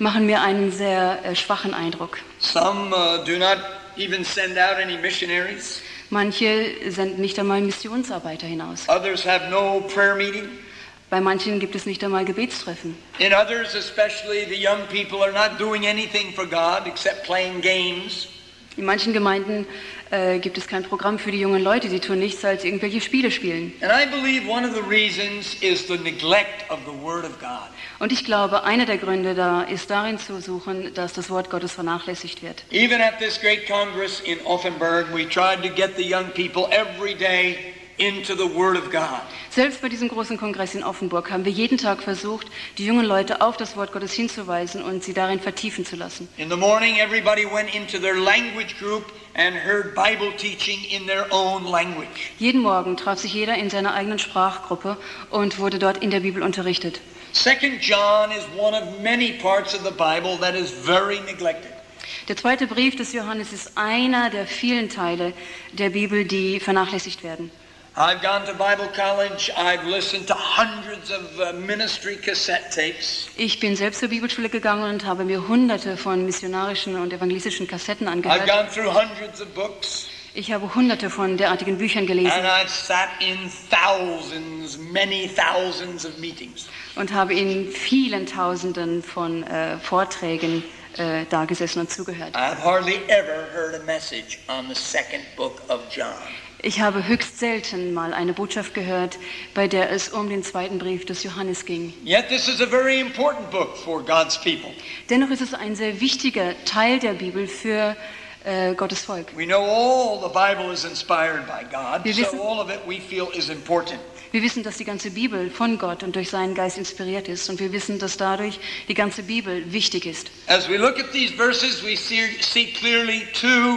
machen mir einen sehr äh, schwachen Eindruck.
Some uh, do not even send out any missionaries.
Manche senden nicht einmal Missionsarbeiter hinaus.
Others have no prayer meeting.
Bei manchen gibt es nicht einmal Gebetstreffen.
In others, especially the young people, are not doing anything for God except playing games.
In manchen Gemeinden äh, gibt es kein Programm für die jungen Leute. Sie tun nichts als irgendwelche Spiele spielen.
And I believe one of the reasons is the neglect of the Word of God.
Und ich glaube, einer der Gründe da ist darin zu suchen, dass das Wort Gottes vernachlässigt wird.
Even at this great congress in Offenburg, we tried to get the young people every day into the Word of God.
Selbst bei diesem großen Kongress in Offenburg haben wir jeden Tag versucht, die jungen Leute auf das Wort Gottes hinzuweisen und sie darin vertiefen zu lassen.
In the morning, everybody went into their language group and heard Bible teaching in their own language.
Jeden Morgen traf sich jeder in seiner eigenen Sprachgruppe und wurde dort in der Bibel unterrichtet.
Second John is one of many parts of the Bible that is very neglected.
Der zweite Brief des Johannes ist einer der vielen Teile der Bibel, die vernachlässigt werden.
I've gone to Bible college. I've listened to hundreds of uh, ministry cassette tapes.
Ich bin selbst zur Bibelschule gegangen und habe mir hunderte von missionarischen und evangelistischen Kassetten
I've
angehört.
gone through hundreds of books.
Ich habe hunderte von derartigen Büchern gelesen
And I've sat in thousands, many thousands of meetings.
und habe in vielen Tausenden von äh, Vorträgen äh, da gesessen und zugehört.
I've hardly ever heard a message on the second book of John.
Ich habe höchst selten mal eine Botschaft gehört, bei der es um den zweiten Brief des Johannes ging.
Yet this is a very important book for God's people.
Dennoch ist es ein sehr wichtiger Teil der Bibel für äh, Gottes Volk.
We know all the Bible is inspired by God,
Wir wissen-
so all of it we feel is important.
Wir wissen, dass die ganze Bibel von Gott und durch seinen Geist inspiriert ist, und wir wissen, dass dadurch die ganze Bibel wichtig ist.
As we look at these verses, we see, see clearly two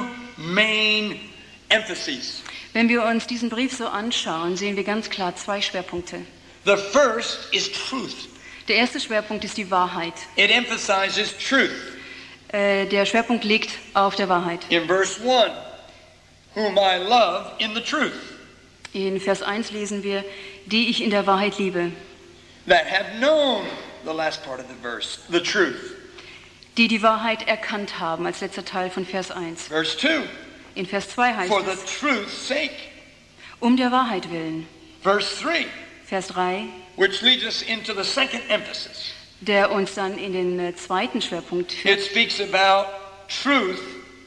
main emphases.
Wenn wir uns diesen Brief so anschauen, sehen wir ganz klar zwei Schwerpunkte.
The first is truth.
Der erste Schwerpunkt ist die Wahrheit.
It emphasizes truth.
Äh, der Schwerpunkt liegt auf der Wahrheit.
In verse one, whom I love in the truth,
In Vers eins lesen wir, die ich in der Wahrheit liebe,
that have known, the last part of the verse, the truth.
die die Wahrheit erkannt haben, als letzter Teil von Vers eins.
Verse two,
In Vers zwei heißt
for the
es,
truth's sake.
um der Wahrheit willen.
Verse three,
Vers drei,
which leads us into the second emphasis.
der uns dann in den äh, zweiten Schwerpunkt
It
führt.
speaks about truth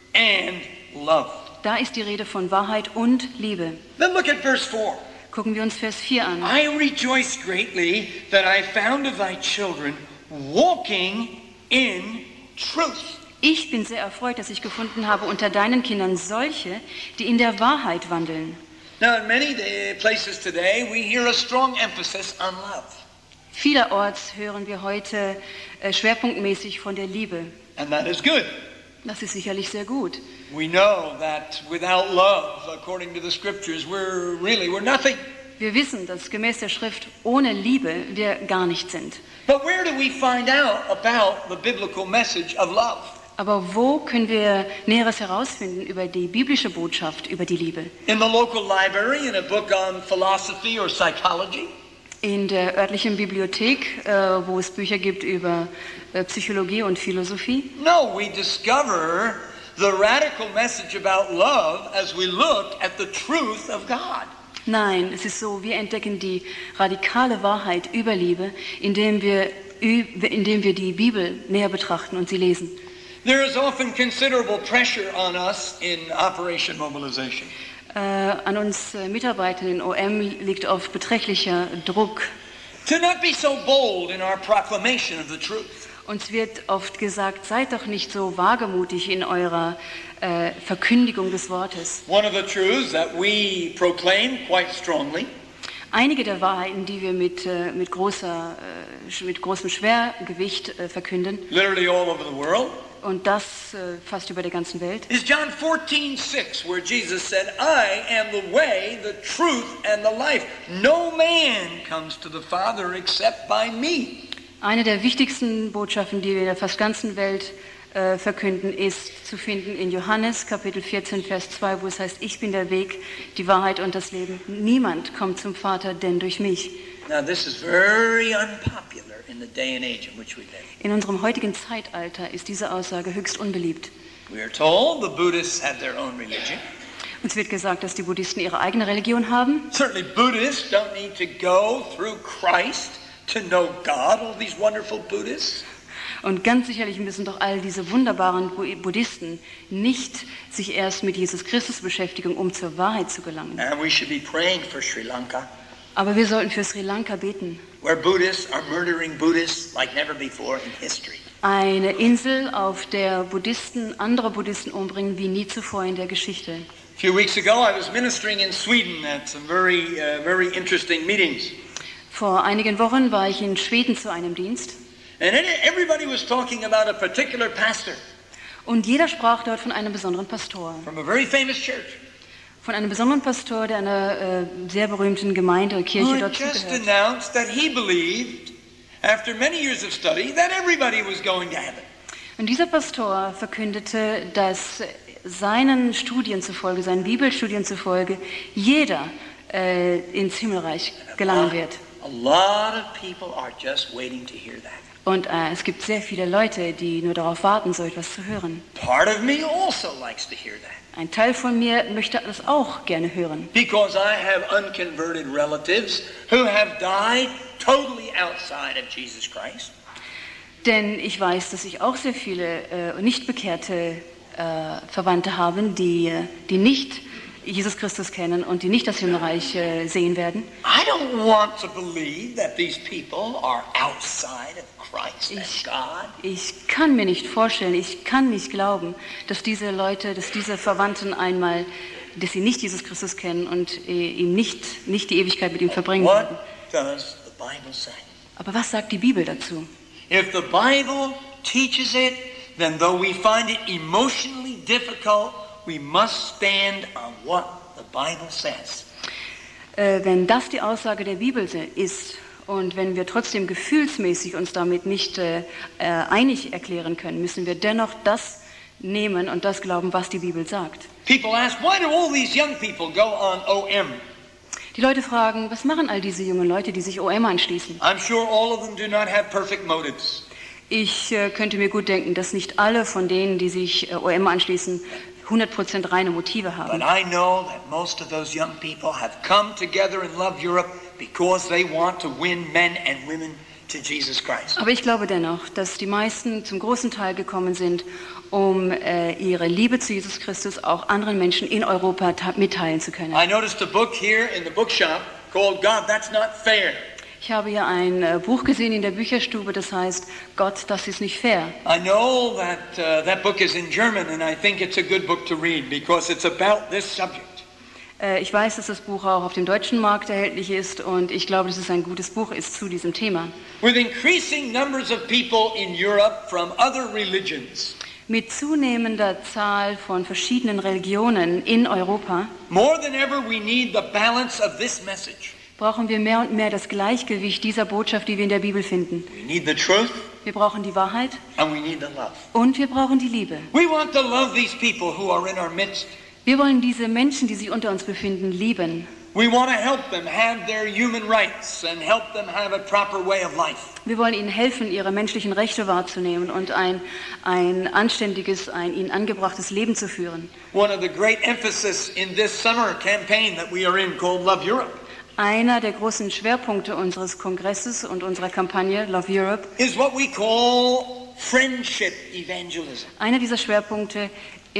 and love.
Da ist die Rede von Wahrheit und Liebe.
Then look at verse four.
Gucken wir uns Vers vier an.
I rejoice greatly that I found of thy children walking in truth.
Ich bin sehr erfreut, dass ich gefunden habe unter deinen Kindern solche, die in der Wahrheit wandeln.
Now, in many day- places today, we hear a strong emphasis on love.
Vielerorts hören wir heute äh, schwerpunktmäßig von der Liebe.
And that is good.
Das ist sicherlich sehr gut.
We know that without love, according to the scriptures, we're really, we're nothing.
Wir wissen, dass gemäß der Schrift ohne Liebe wir gar nicht sind.
But where do we find out about the biblical message of love?
Aber wo können wir Näheres herausfinden über die biblische Botschaft über die Liebe?
In the local library, in a book on philosophy or psychology?
In der örtlichen Bibliothek, äh, wo es Bücher gibt über äh, Psychologie und Philosophie?
No, we discover the radical message about love as we look at the truth of God.
Nein, es ist so, wir entdecken die radikale Wahrheit über Liebe, indem wir, ü- indem wir die Bibel näher betrachten und sie lesen.
There is often considerable pressure on us in Operation Mobilization.
Äh, an uns äh, Mitarbeitern in O M liegt oft beträchtlicher Druck.
To not be so bold in our proclamation of the truth.
Uns wird oft gesagt, seid doch nicht so wagemutig in eurer äh, Verkündigung des Wortes.
One of the truths that we proclaim quite strongly
Einige der Wahrheiten, die wir mit, äh, mit, großer, äh, mit großem Schwergewicht äh, verkünden,
literally all over the world,
und das äh, fast über der ganzen Welt,
is John fourteen six, where Jesus said, I am the way, the truth, and the life. No man comes to the Father except by me.
Eine der wichtigsten Botschaften, die wir in der fast ganzen Welt äh, verkünden, ist zu finden in Johannes Kapitel vierzehn, Vers zwei, wo es heißt, ich bin der Weg, die Wahrheit und das Leben. Niemand kommt zum Vater, denn durch mich.
Now this is very unpopular in the day and age in which we live.
In unserem heutigen Zeitalter ist diese Aussage höchst unbeliebt.
We are told the Buddhists have their own religion.
Uns wird gesagt, dass die Buddhisten ihre eigene Religion haben.
Certainly Buddhists don't need to go through Christ to know God, all these wonderful Buddhists.
Und ganz sicherlich müssen doch all diese wunderbaren Buddhisten nicht sich erst mit Jesus Christus beschäftigen, um zur Wahrheit zu gelangen.
And we should be praying for Sri Lanka,
Aber wir sollten für Sri Lanka beten.
where Buddhists are murdering Buddhists like never before in history.
Eine Insel, auf der Buddhisten andere Buddhisten umbringen wie nie zuvor in der Geschichte.
A few weeks ago, I was ministering in Sweden at some very, uh, very interesting meetings.
Vor einigen Wochen war ich in Schweden zu einem Dienst
And everybody was talking about a particular pastor
und jeder sprach dort von einem besonderen Pastor.
from a very famous church
Von einem besonderen Pastor, der einer äh, sehr berühmten Gemeinde oder
who
Kirche
had
dort
just
zugehört.
announced that he believed, after many years of study, that everybody was going to heaven.
Und dieser Pastor verkündete, dass seinen Studien zufolge, seinen Bibelstudien zufolge, jeder äh, ins Himmelreich gelangen wird.
A lot of people are just waiting to hear that.
Und äh, es gibt sehr viele Leute, die nur darauf warten, so etwas zu hören.
Part of me also likes to hear that.
Ein Teil von mir möchte das auch gerne hören.
Because I have unconverted relatives who have died totally outside of Jesus Christ.
Denn ich weiß, dass ich auch sehr viele äh, nicht bekehrte äh, Verwandte habe, die, äh, die nicht Jesus Christus kennen und die nicht das Himmelreich äh, sehen werden.
I don't want to believe that these people are outside of Christ and
Ich,
God.
ich kann mir nicht vorstellen, ich kann nicht glauben, dass diese Leute, dass diese Verwandten einmal, dass sie nicht Jesus Christus kennen und äh, ihm nicht, nicht die Ewigkeit mit ihm verbringen werden.
What does the Bible say?
Aber was sagt die Bibel dazu?
If the Bible teaches it, then though we find it emotionally difficult, we must stand on what the Bible says.
Äh, wenn das die Aussage der Bibel ist und wenn wir trotzdem gefühlsmäßig uns damit nicht äh, äh, einig erklären können, müssen wir dennoch das nehmen und das glauben, was die Bibel sagt.
People ask, why do all these young people go on O M?
Die Leute fragen, was machen all diese jungen Leute, die sich O M anschließen?
I'm sure all of them do not have perfect motives.
Ich äh, könnte mir gut denken, dass nicht alle von denen, die sich äh, O M anschließen, hundert Prozent reine Motive
But
haben.
I know that most of those young people have come together in Love Europe because they want to win men and women to Jesus Christ.
Aber ich glaube dennoch, dass die meisten zum großen Teil gekommen sind, um äh, ihre Liebe zu Jesus Christus auch anderen Menschen in Europa ta- mitteilen zu können.
I noticed a book here in the bookshop called God, That's Not Fair.
Ich habe hier ein äh, Buch gesehen in der Bücherstube, das heißt, Gott, das ist nicht fair.
I know that uh, that book is in German, and I think it's a good book to read because it's about this subject.
Äh, ich weiß, dass das Buch auch auf dem deutschen Markt erhältlich ist und ich glaube, dass es ein gutes Buch ist zu diesem Thema.
With increasing numbers of people in Europe from other religions,
Mit zunehmender Zahl von verschiedenen Religionen in Europa
more than ever we need the balance of this message.
brauchen wir mehr und mehr das Gleichgewicht dieser Botschaft, die wir in der Bibel finden.
We need the truth
Wir brauchen die Wahrheit
and we need the love.
und wir brauchen die Liebe.
We want to love these people who are in our midst.
Wir wollen diese Menschen, die sich unter uns befinden, lieben.
We want to help them have their human rights and help them have a proper way of life.
Wir wollen ihnen helfen, ihre menschlichen Rechte wahrzunehmen und ein, ein anständiges, ein ihnen angebrachtes Leben zu führen.
One of the great emphasis in this summer campaign that we are in called Love Europe
Einer der großen Schwerpunkte unseres Kongresses und unserer Kampagne Love Europe,
is what we call friendship evangelism.
einer dieser Schwerpunkte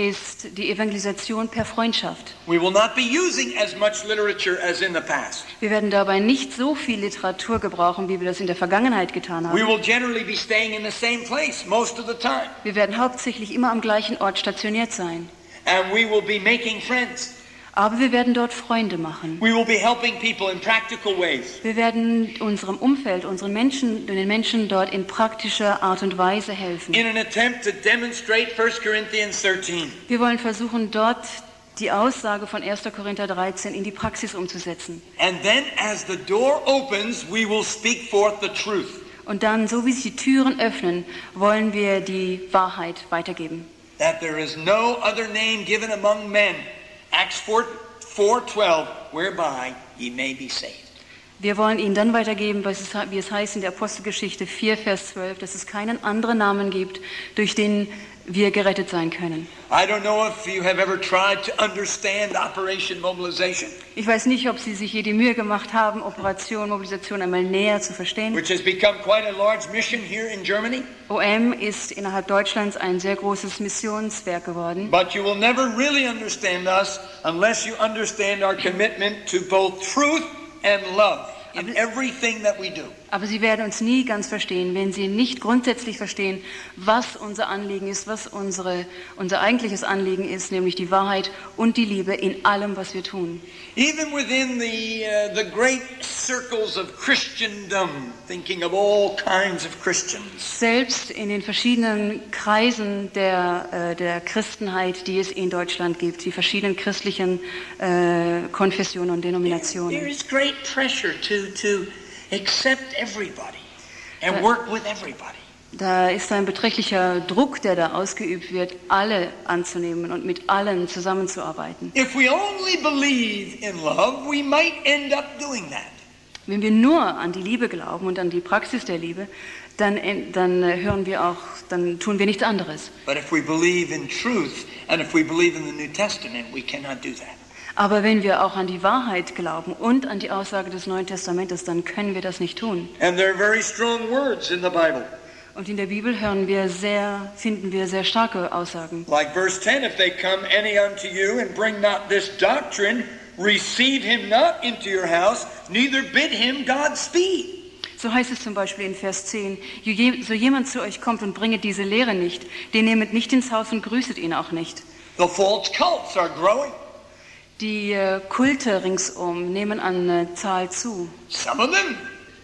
ist die Evangelisation per Freundschaft.
We will not be using as much literature as in the past.
Wir werden dabei nicht so viel Literatur gebrauchen, wie wir das in der Vergangenheit getan
We
haben.
will generally be staying in the same place most of the time.
Wir werden hauptsächlich immer am gleichen Ort stationiert sein.
And we will be making friends.
Aber wir werden dort Freunde machen.
We will be helping people in practical ways.
Wir werden unserem Umfeld, unseren Menschen, den Menschen dort in praktischer Art und Weise helfen.
In an attempt to demonstrate First Corinthians thirteen.
Wir wollen versuchen, dort die Aussage von erster Korinther dreizehn in die Praxis umzusetzen.
And then as the door opens, we will speak forth the truth.
Und dann, so wie sich die Türen öffnen, wollen wir die Wahrheit weitergeben.
That there is no other name given among men, Acts four twelve, whereby ye may be saved.
Wir wollen Ihnen dann weitergeben, was es, wie es heißt in der Apostelgeschichte vier, Vers zwölf, dass es keinen anderen Namen gibt, durch den wir gerettet sein können.
I don't know if you have ever tried to understand Operation Mobilization,
Ich weiß nicht, ob Sie sich hier die Mühe gemacht haben, Operation Mobilisation einmal näher zu verstehen.
which has become quite a large mission here in Germany.
O M ist innerhalb Deutschlands ein sehr großes Missionswerk geworden.
But you will never really understand us unless you understand our commitment to both truth and love in everything that we do.
Aber Sie werden uns nie ganz verstehen, wenn Sie nicht grundsätzlich verstehen, was unser Anliegen ist, was unsere, unser eigentliches Anliegen ist, nämlich die Wahrheit und die Liebe in allem, was wir tun.
Even within the, uh, the great circles of Christendom, thinking of all kinds of Christians,
Selbst in den verschiedenen Kreisen der, äh, der Christenheit, die es in Deutschland gibt, die verschiedenen christlichen äh, Konfessionen und
there
Denominationen.
is great pressure to, to accept everybody and work with everybody.
Da ist ein beträchtlicher Druck, der da ausgeübt wird, alle anzunehmen und mit allen zusammenzuarbeiten.
If we only believe in love, we might end up doing that.
Wenn wir nur an die Liebe glauben und an die Praxis der Liebe, dann, dann hören wir auch, dann tun wir nichts anderes.
But if we believe in truth and if we believe in the New Testament, we cannot do that.
Aber wenn wir auch an die Wahrheit glauben und an die Aussage des Neuen Testamentes, dann können wir das nicht tun.
And there are very strong words in the Bible.
Und in der Bibel hören wir sehr, finden wir sehr starke Aussagen.
Like verse ten, if they come any unto you and bring not this doctrine, receive him not into your house, neither bid him Godspeed.
So heißt es zum Beispiel in Vers zehn, so jemand zu euch kommt und bringe diese Lehre nicht, den nehmet nicht ins Haus und grüßet ihn auch nicht.
The false cults are growing.
Die äh, Kulte ringsum nehmen an äh, Zahl zu.
Some of them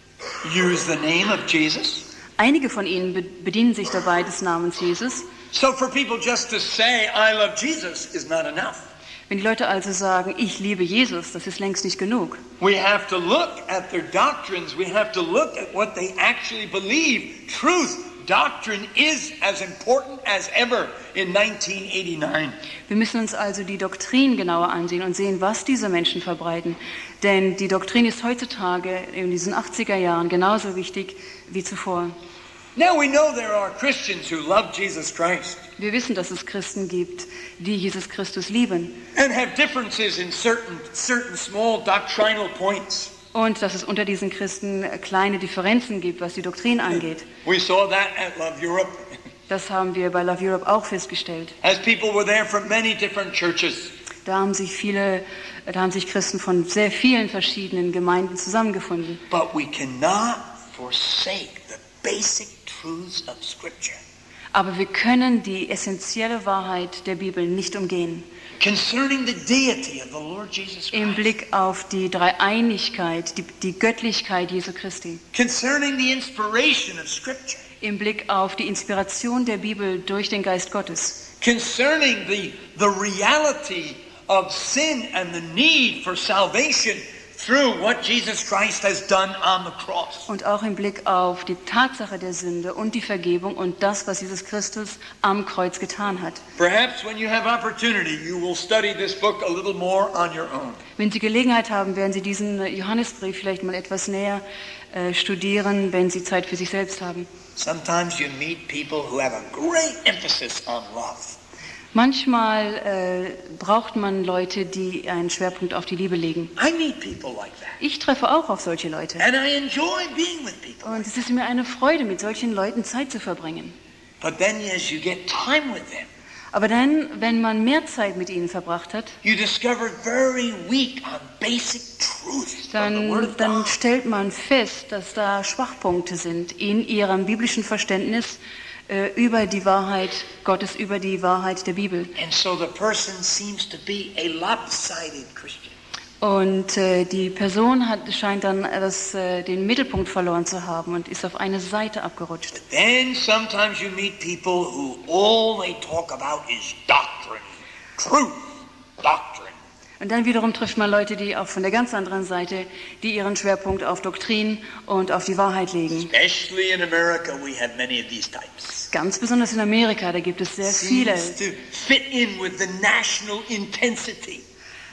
use the name of Jesus.
Einige von ihnen be bedienen sich dabei des Namens Jesus.
So for people just to say, I love Jesus is not enough.
Wenn die Leute also sagen, ich liebe Jesus, das ist längst nicht genug.
We have to look at their doctrines. We have to look at what they actually believe. Truth, doctrine is as important as ever in nineteen eighty-nine.
Wir müssen uns also die Doktrin genauer ansehen und sehen, was diese Menschen verbreiten. Denn die Doktrin ist heutzutage in diesen achtziger Jahren genauso wichtig wie zuvor.
Now we know there are Christians who love Jesus Christ
Wir wissen, dass es Christen gibt, die Jesus Christus lieben.
and have differences in certain, certain small doctrinal points.
Und dass es unter diesen Christen kleine Differenzen gibt, was die Doktrin angeht.
We saw that at Love Europe,
Das haben wir bei Love Europe auch festgestellt.
as people were there from many different churches.
Da haben sich viele, da haben sich Christen von sehr vielen verschiedenen Gemeinden zusammengefunden.
But we cannot forsake the basic truths of Scripture.
Aber wir können die essentielle Wahrheit der Bibel nicht umgehen.
Concerning the deity of the Lord Jesus
Im
Christ.
Blick auf die Dreieinigkeit, die, die Göttlichkeit Jesu Christi.
Concerning the inspiration of Scripture.
Im Blick auf die Inspiration der Bibel durch den Geist Gottes.
Concerning the, the reality of sin and the need for salvation through what Jesus Christ has done on the cross.
Und auch im Blick auf die Tatsache der Sünde und die Vergebung und das, was Jesus Christus am Kreuz getan hat.
Perhaps when you have opportunity, you will study this book a little more on your own.
Wenn Sie Gelegenheit haben, werden Sie diesen Johannesbrief vielleicht mal etwas näher äh, studieren, wenn Sie Zeit für sich selbst haben.
Sometimes you meet people who have a great emphasis on love.
Manchmal äh, braucht man Leute, die einen Schwerpunkt auf die Liebe legen.
I meet people like that.
Ich treffe auch auf solche Leute.
And I enjoy being with people.
Und es ist mir eine Freude, mit solchen Leuten Zeit zu verbringen.
But then as you get time with them,
Aber dann, wenn man mehr Zeit mit ihnen verbracht hat,
you discover very weak on basic truths from the Word
dann,
of
dann
God.
stellt man fest, dass da Schwachpunkte sind in ihrem biblischen Verständnis äh, über die Wahrheit Gottes, über die Wahrheit der Bibel.
And so the person seems to be a lopsided Christian.
Und äh, die Person hat, scheint dann das, äh, den Mittelpunkt verloren zu haben und ist auf eine Seite abgerutscht.
Then sometimes you meet people who all they talk about is doctrine, truth, doctrine.
Und dann wiederum trifft man Leute, die auch von der ganz anderen Seite, die ihren Schwerpunkt auf Doktrin und auf die Wahrheit legen.
Especially in America, we have many of these types.
Ganz besonders in Amerika, da gibt es sehr viele.
Seems to fit in with the national intensity.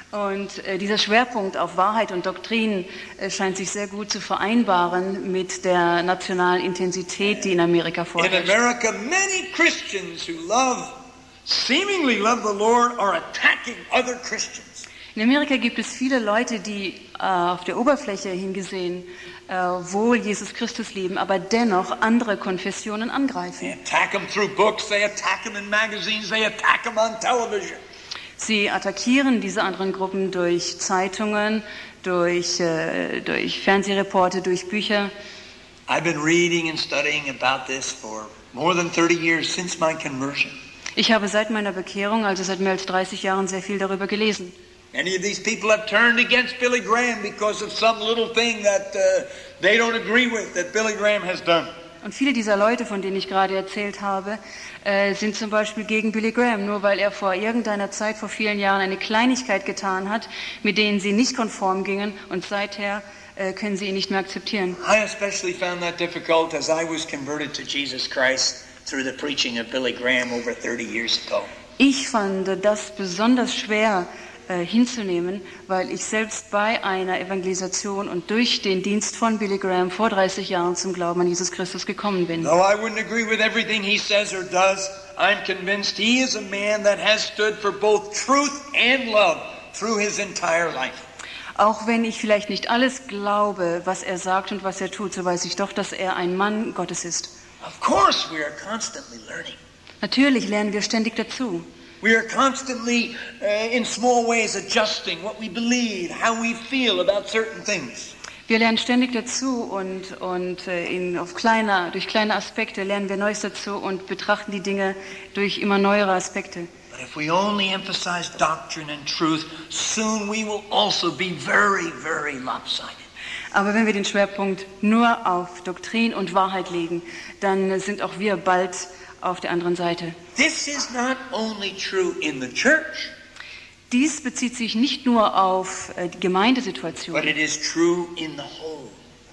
Und äh, dieser Schwerpunkt auf Wahrheit und Doktrin äh, scheint sich sehr gut zu vereinbaren mit der nationalen Intensität, die in Amerika
In
vorherrscht.
America, many Christians who love, seemingly love the Lord, are attacking other Christians.
In Amerika gibt es viele Leute, die äh, auf der Oberfläche hingesehen äh, wohl Jesus Christus lieben, aber dennoch andere Konfessionen
They
angreifen.
attack them through books, they attack them in magazines, they attack them on television.
Sie attackieren diese anderen Gruppen durch Zeitungen, durch, äh, durch Fernsehreporte, durch Bücher.
I've been reading and studying about this for more than thirty years since my conversion.
Ich habe seit meiner Bekehrung, also seit mehr als dreißig Jahren, sehr viel darüber gelesen.
Many of these people have turned against Billy Graham because of some little thing that uh, they don't agree with that Billy Graham has done.
Und viele dieser Leute, von denen ich gerade erzählt habe, äh, sind zum Beispiel gegen Billy Graham, nur weil er vor irgendeiner Zeit, vor vielen Jahren, eine Kleinigkeit getan hat, mit denen sie nicht konform gingen, und seither äh, können sie ihn nicht mehr akzeptieren.
I especially found that difficult as I was converted to Jesus Christ through the preaching of Billy Graham over thirty years ago.
Ich fand das besonders schwer äh, hinzunehmen, weil ich selbst bei einer Evangelisation und durch den Dienst von Billy Graham vor dreißig Jahren zum Glauben an Jesus Christus gekommen bin.
Though I wouldn't agree with everything he says or does, I'm convinced he is a man that has stood for both truth and love through his entire life.
Auch wenn ich vielleicht nicht alles glaube, was er sagt und was er tut, so weiß ich doch, dass er ein Mann Gottes ist.
Of course, we are constantly learning.
Natürlich lernen wir ständig dazu.
We are constantly, uh, in small ways, adjusting what we believe, how we feel about certain things.
Wir lernen ständig dazu und, und äh, in, auf kleiner, durch kleine Aspekte lernen wir Neues dazu und betrachten die Dinge durch immer neuere Aspekte.
But if we only emphasize doctrine and truth, soon we will also be very, very lopsided.
Aber wenn wir den Schwerpunkt nur auf Doktrin und Wahrheit legen, dann sind auch wir bald auf der anderen Seite.
This is not only true in the church,
Dies bezieht sich nicht nur auf äh, die Gemeindesituation,
but it is true in the home.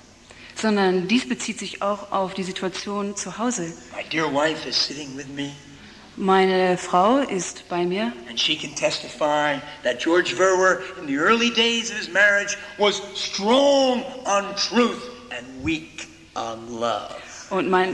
sondern dies bezieht sich auch auf die Situation zu Hause.
My dear wife is sitting with me,
Meine Frau ist bei mir
and she can testify that George Verwer, in the early days of his marriage, was strong on truth and weak on love.
und mein,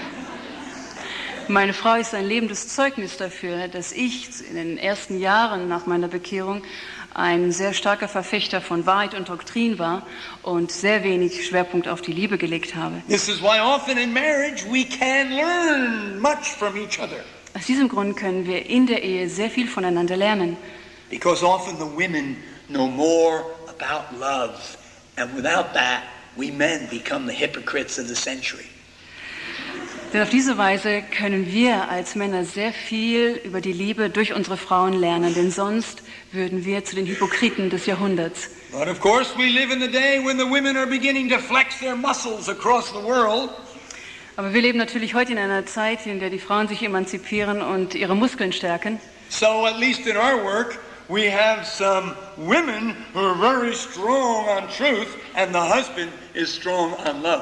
meine Frau ist ein lebendes Zeugnis dafür, dass ich in den ersten Jahren nach meiner Bekehrung ein sehr starker Verfechter von Wahrheit und Doktrin war und sehr wenig Schwerpunkt auf die Liebe gelegt habe.
This is why often in marriage we can learn much from each other.
Aus diesem Grund können wir in der Ehe sehr viel voneinander lernen,
Because often the women know more about love, and without that, we men become the hypocrites of the century.
denn auf diese Weise können wir als Männer sehr viel über die Liebe durch unsere Frauen lernen, denn sonst würden wir zu den Hypokriten des Jahrhunderts.
But of course, we live in the day when the women are beginning to flex their muscles across the world.
Aber wir leben natürlich heute in einer Zeit, in der die Frauen sich emanzipieren und ihre Muskeln stärken.
So at least in our work, we have some women who are very strong on truth, and the husband is strong on love.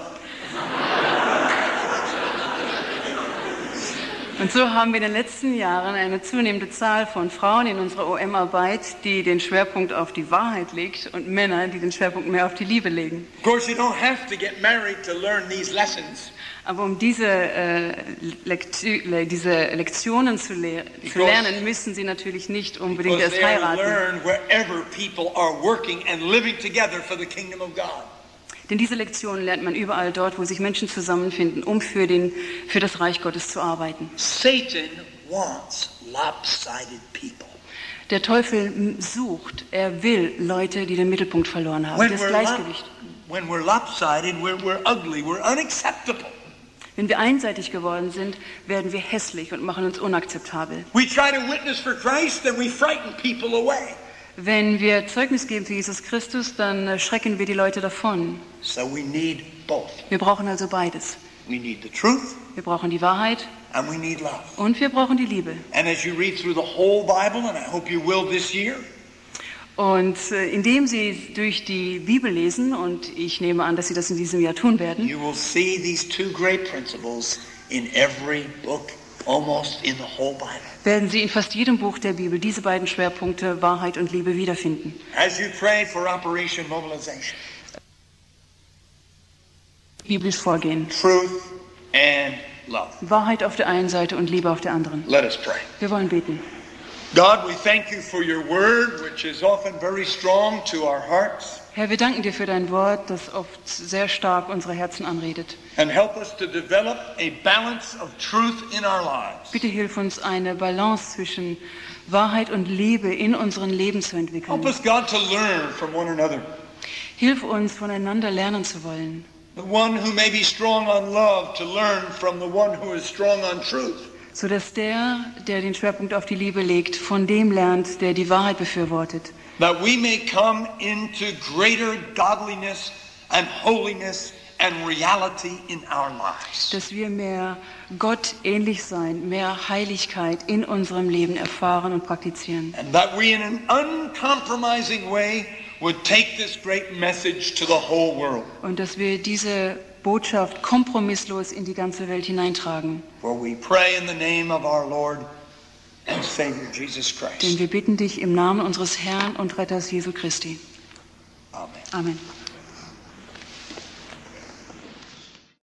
Und so haben wir in den letzten Jahren eine zunehmende Zahl von Frauen in unserer O M-Arbeit, die den Schwerpunkt auf die Wahrheit legt, und Männer, die den Schwerpunkt mehr auf die Liebe legen.
Of course, you don't have to get married to learn these lessons.
Aber um diese, äh, Lektü le diese Lektionen zu, le zu lernen, müssen sie natürlich nicht unbedingt
Because
erst
they are
heiraten.
learned wherever people are working and living together for the kingdom of God.
Denn diese Lektionen lernt man überall dort, wo sich Menschen zusammenfinden, um für, den, für das Reich Gottes zu arbeiten.
Satan wants lopsided people.
Der Teufel sucht, er will Leute, die den Mittelpunkt verloren haben,
When
das
we're,
Gleichgewicht.
lop- when we're lopsided, we're, we're ugly, we're unacceptable.
Wenn wir einseitig geworden sind, werden wir hässlich und machen uns unakzeptabel.
We try to witness for Christ and we frighten people away.
Wenn wir Zeugnis geben für Jesus Christus, dann äh, schrecken wir die Leute davon.
So we need both.
Wir brauchen also beides.
We need the truth
Wir brauchen die Wahrheit
and we need love.
und wir brauchen die Liebe.
And as you read through the whole Bible, and I hope you will this year,
Und äh, indem Sie durch die Bibel lesen, und ich nehme an, dass Sie das in diesem Jahr tun werden,
you will see these two great principles in every book almost in the whole Bible.
werden Sie in fast jedem Buch der Bibel diese beiden Schwerpunkte Wahrheit und Liebe wiederfinden.
As you pray for Operation Mobilization,
Biblisch vorgehen.
truth and love.
Wahrheit auf der einen Seite und Liebe auf der anderen.
Let us pray.
Wir wollen beten.
God, we thank you for your word, which is often very strong to our hearts.
Herr, wir danken dir für dein Wort, das oft sehr stark unsere Herzen anredet.
And help us to develop a balance of truth in our lives.
Bitte hilf uns, eine Balance zwischen Wahrheit und Liebe in unseren Leben zu
Help
entwickeln.
us, God, to learn from one another.
Hilf uns, voneinander lernen zu wollen.
The one who may be strong on love to learn from the one who is strong on truth.
Sodass der, der den Schwerpunkt auf die Liebe legt, von dem lernt, der die Wahrheit befürwortet.
That we may come into greater godliness and holiness and reality in our lives.
Dass wir mehr Gott ähnlich sein, mehr Heiligkeit in unserem Leben erfahren und praktizieren.
And that we in an uncompromising way would take this great message to the whole world.
Und dass wir diese Botschaft kompromisslos in die ganze Welt hineintragen.
For we pray in the name of our Lord and Savior Jesus
Denn
Christ.
wir bitten dich im Namen unseres Herrn und Retters Jesu Christi.
Amen.
Amen.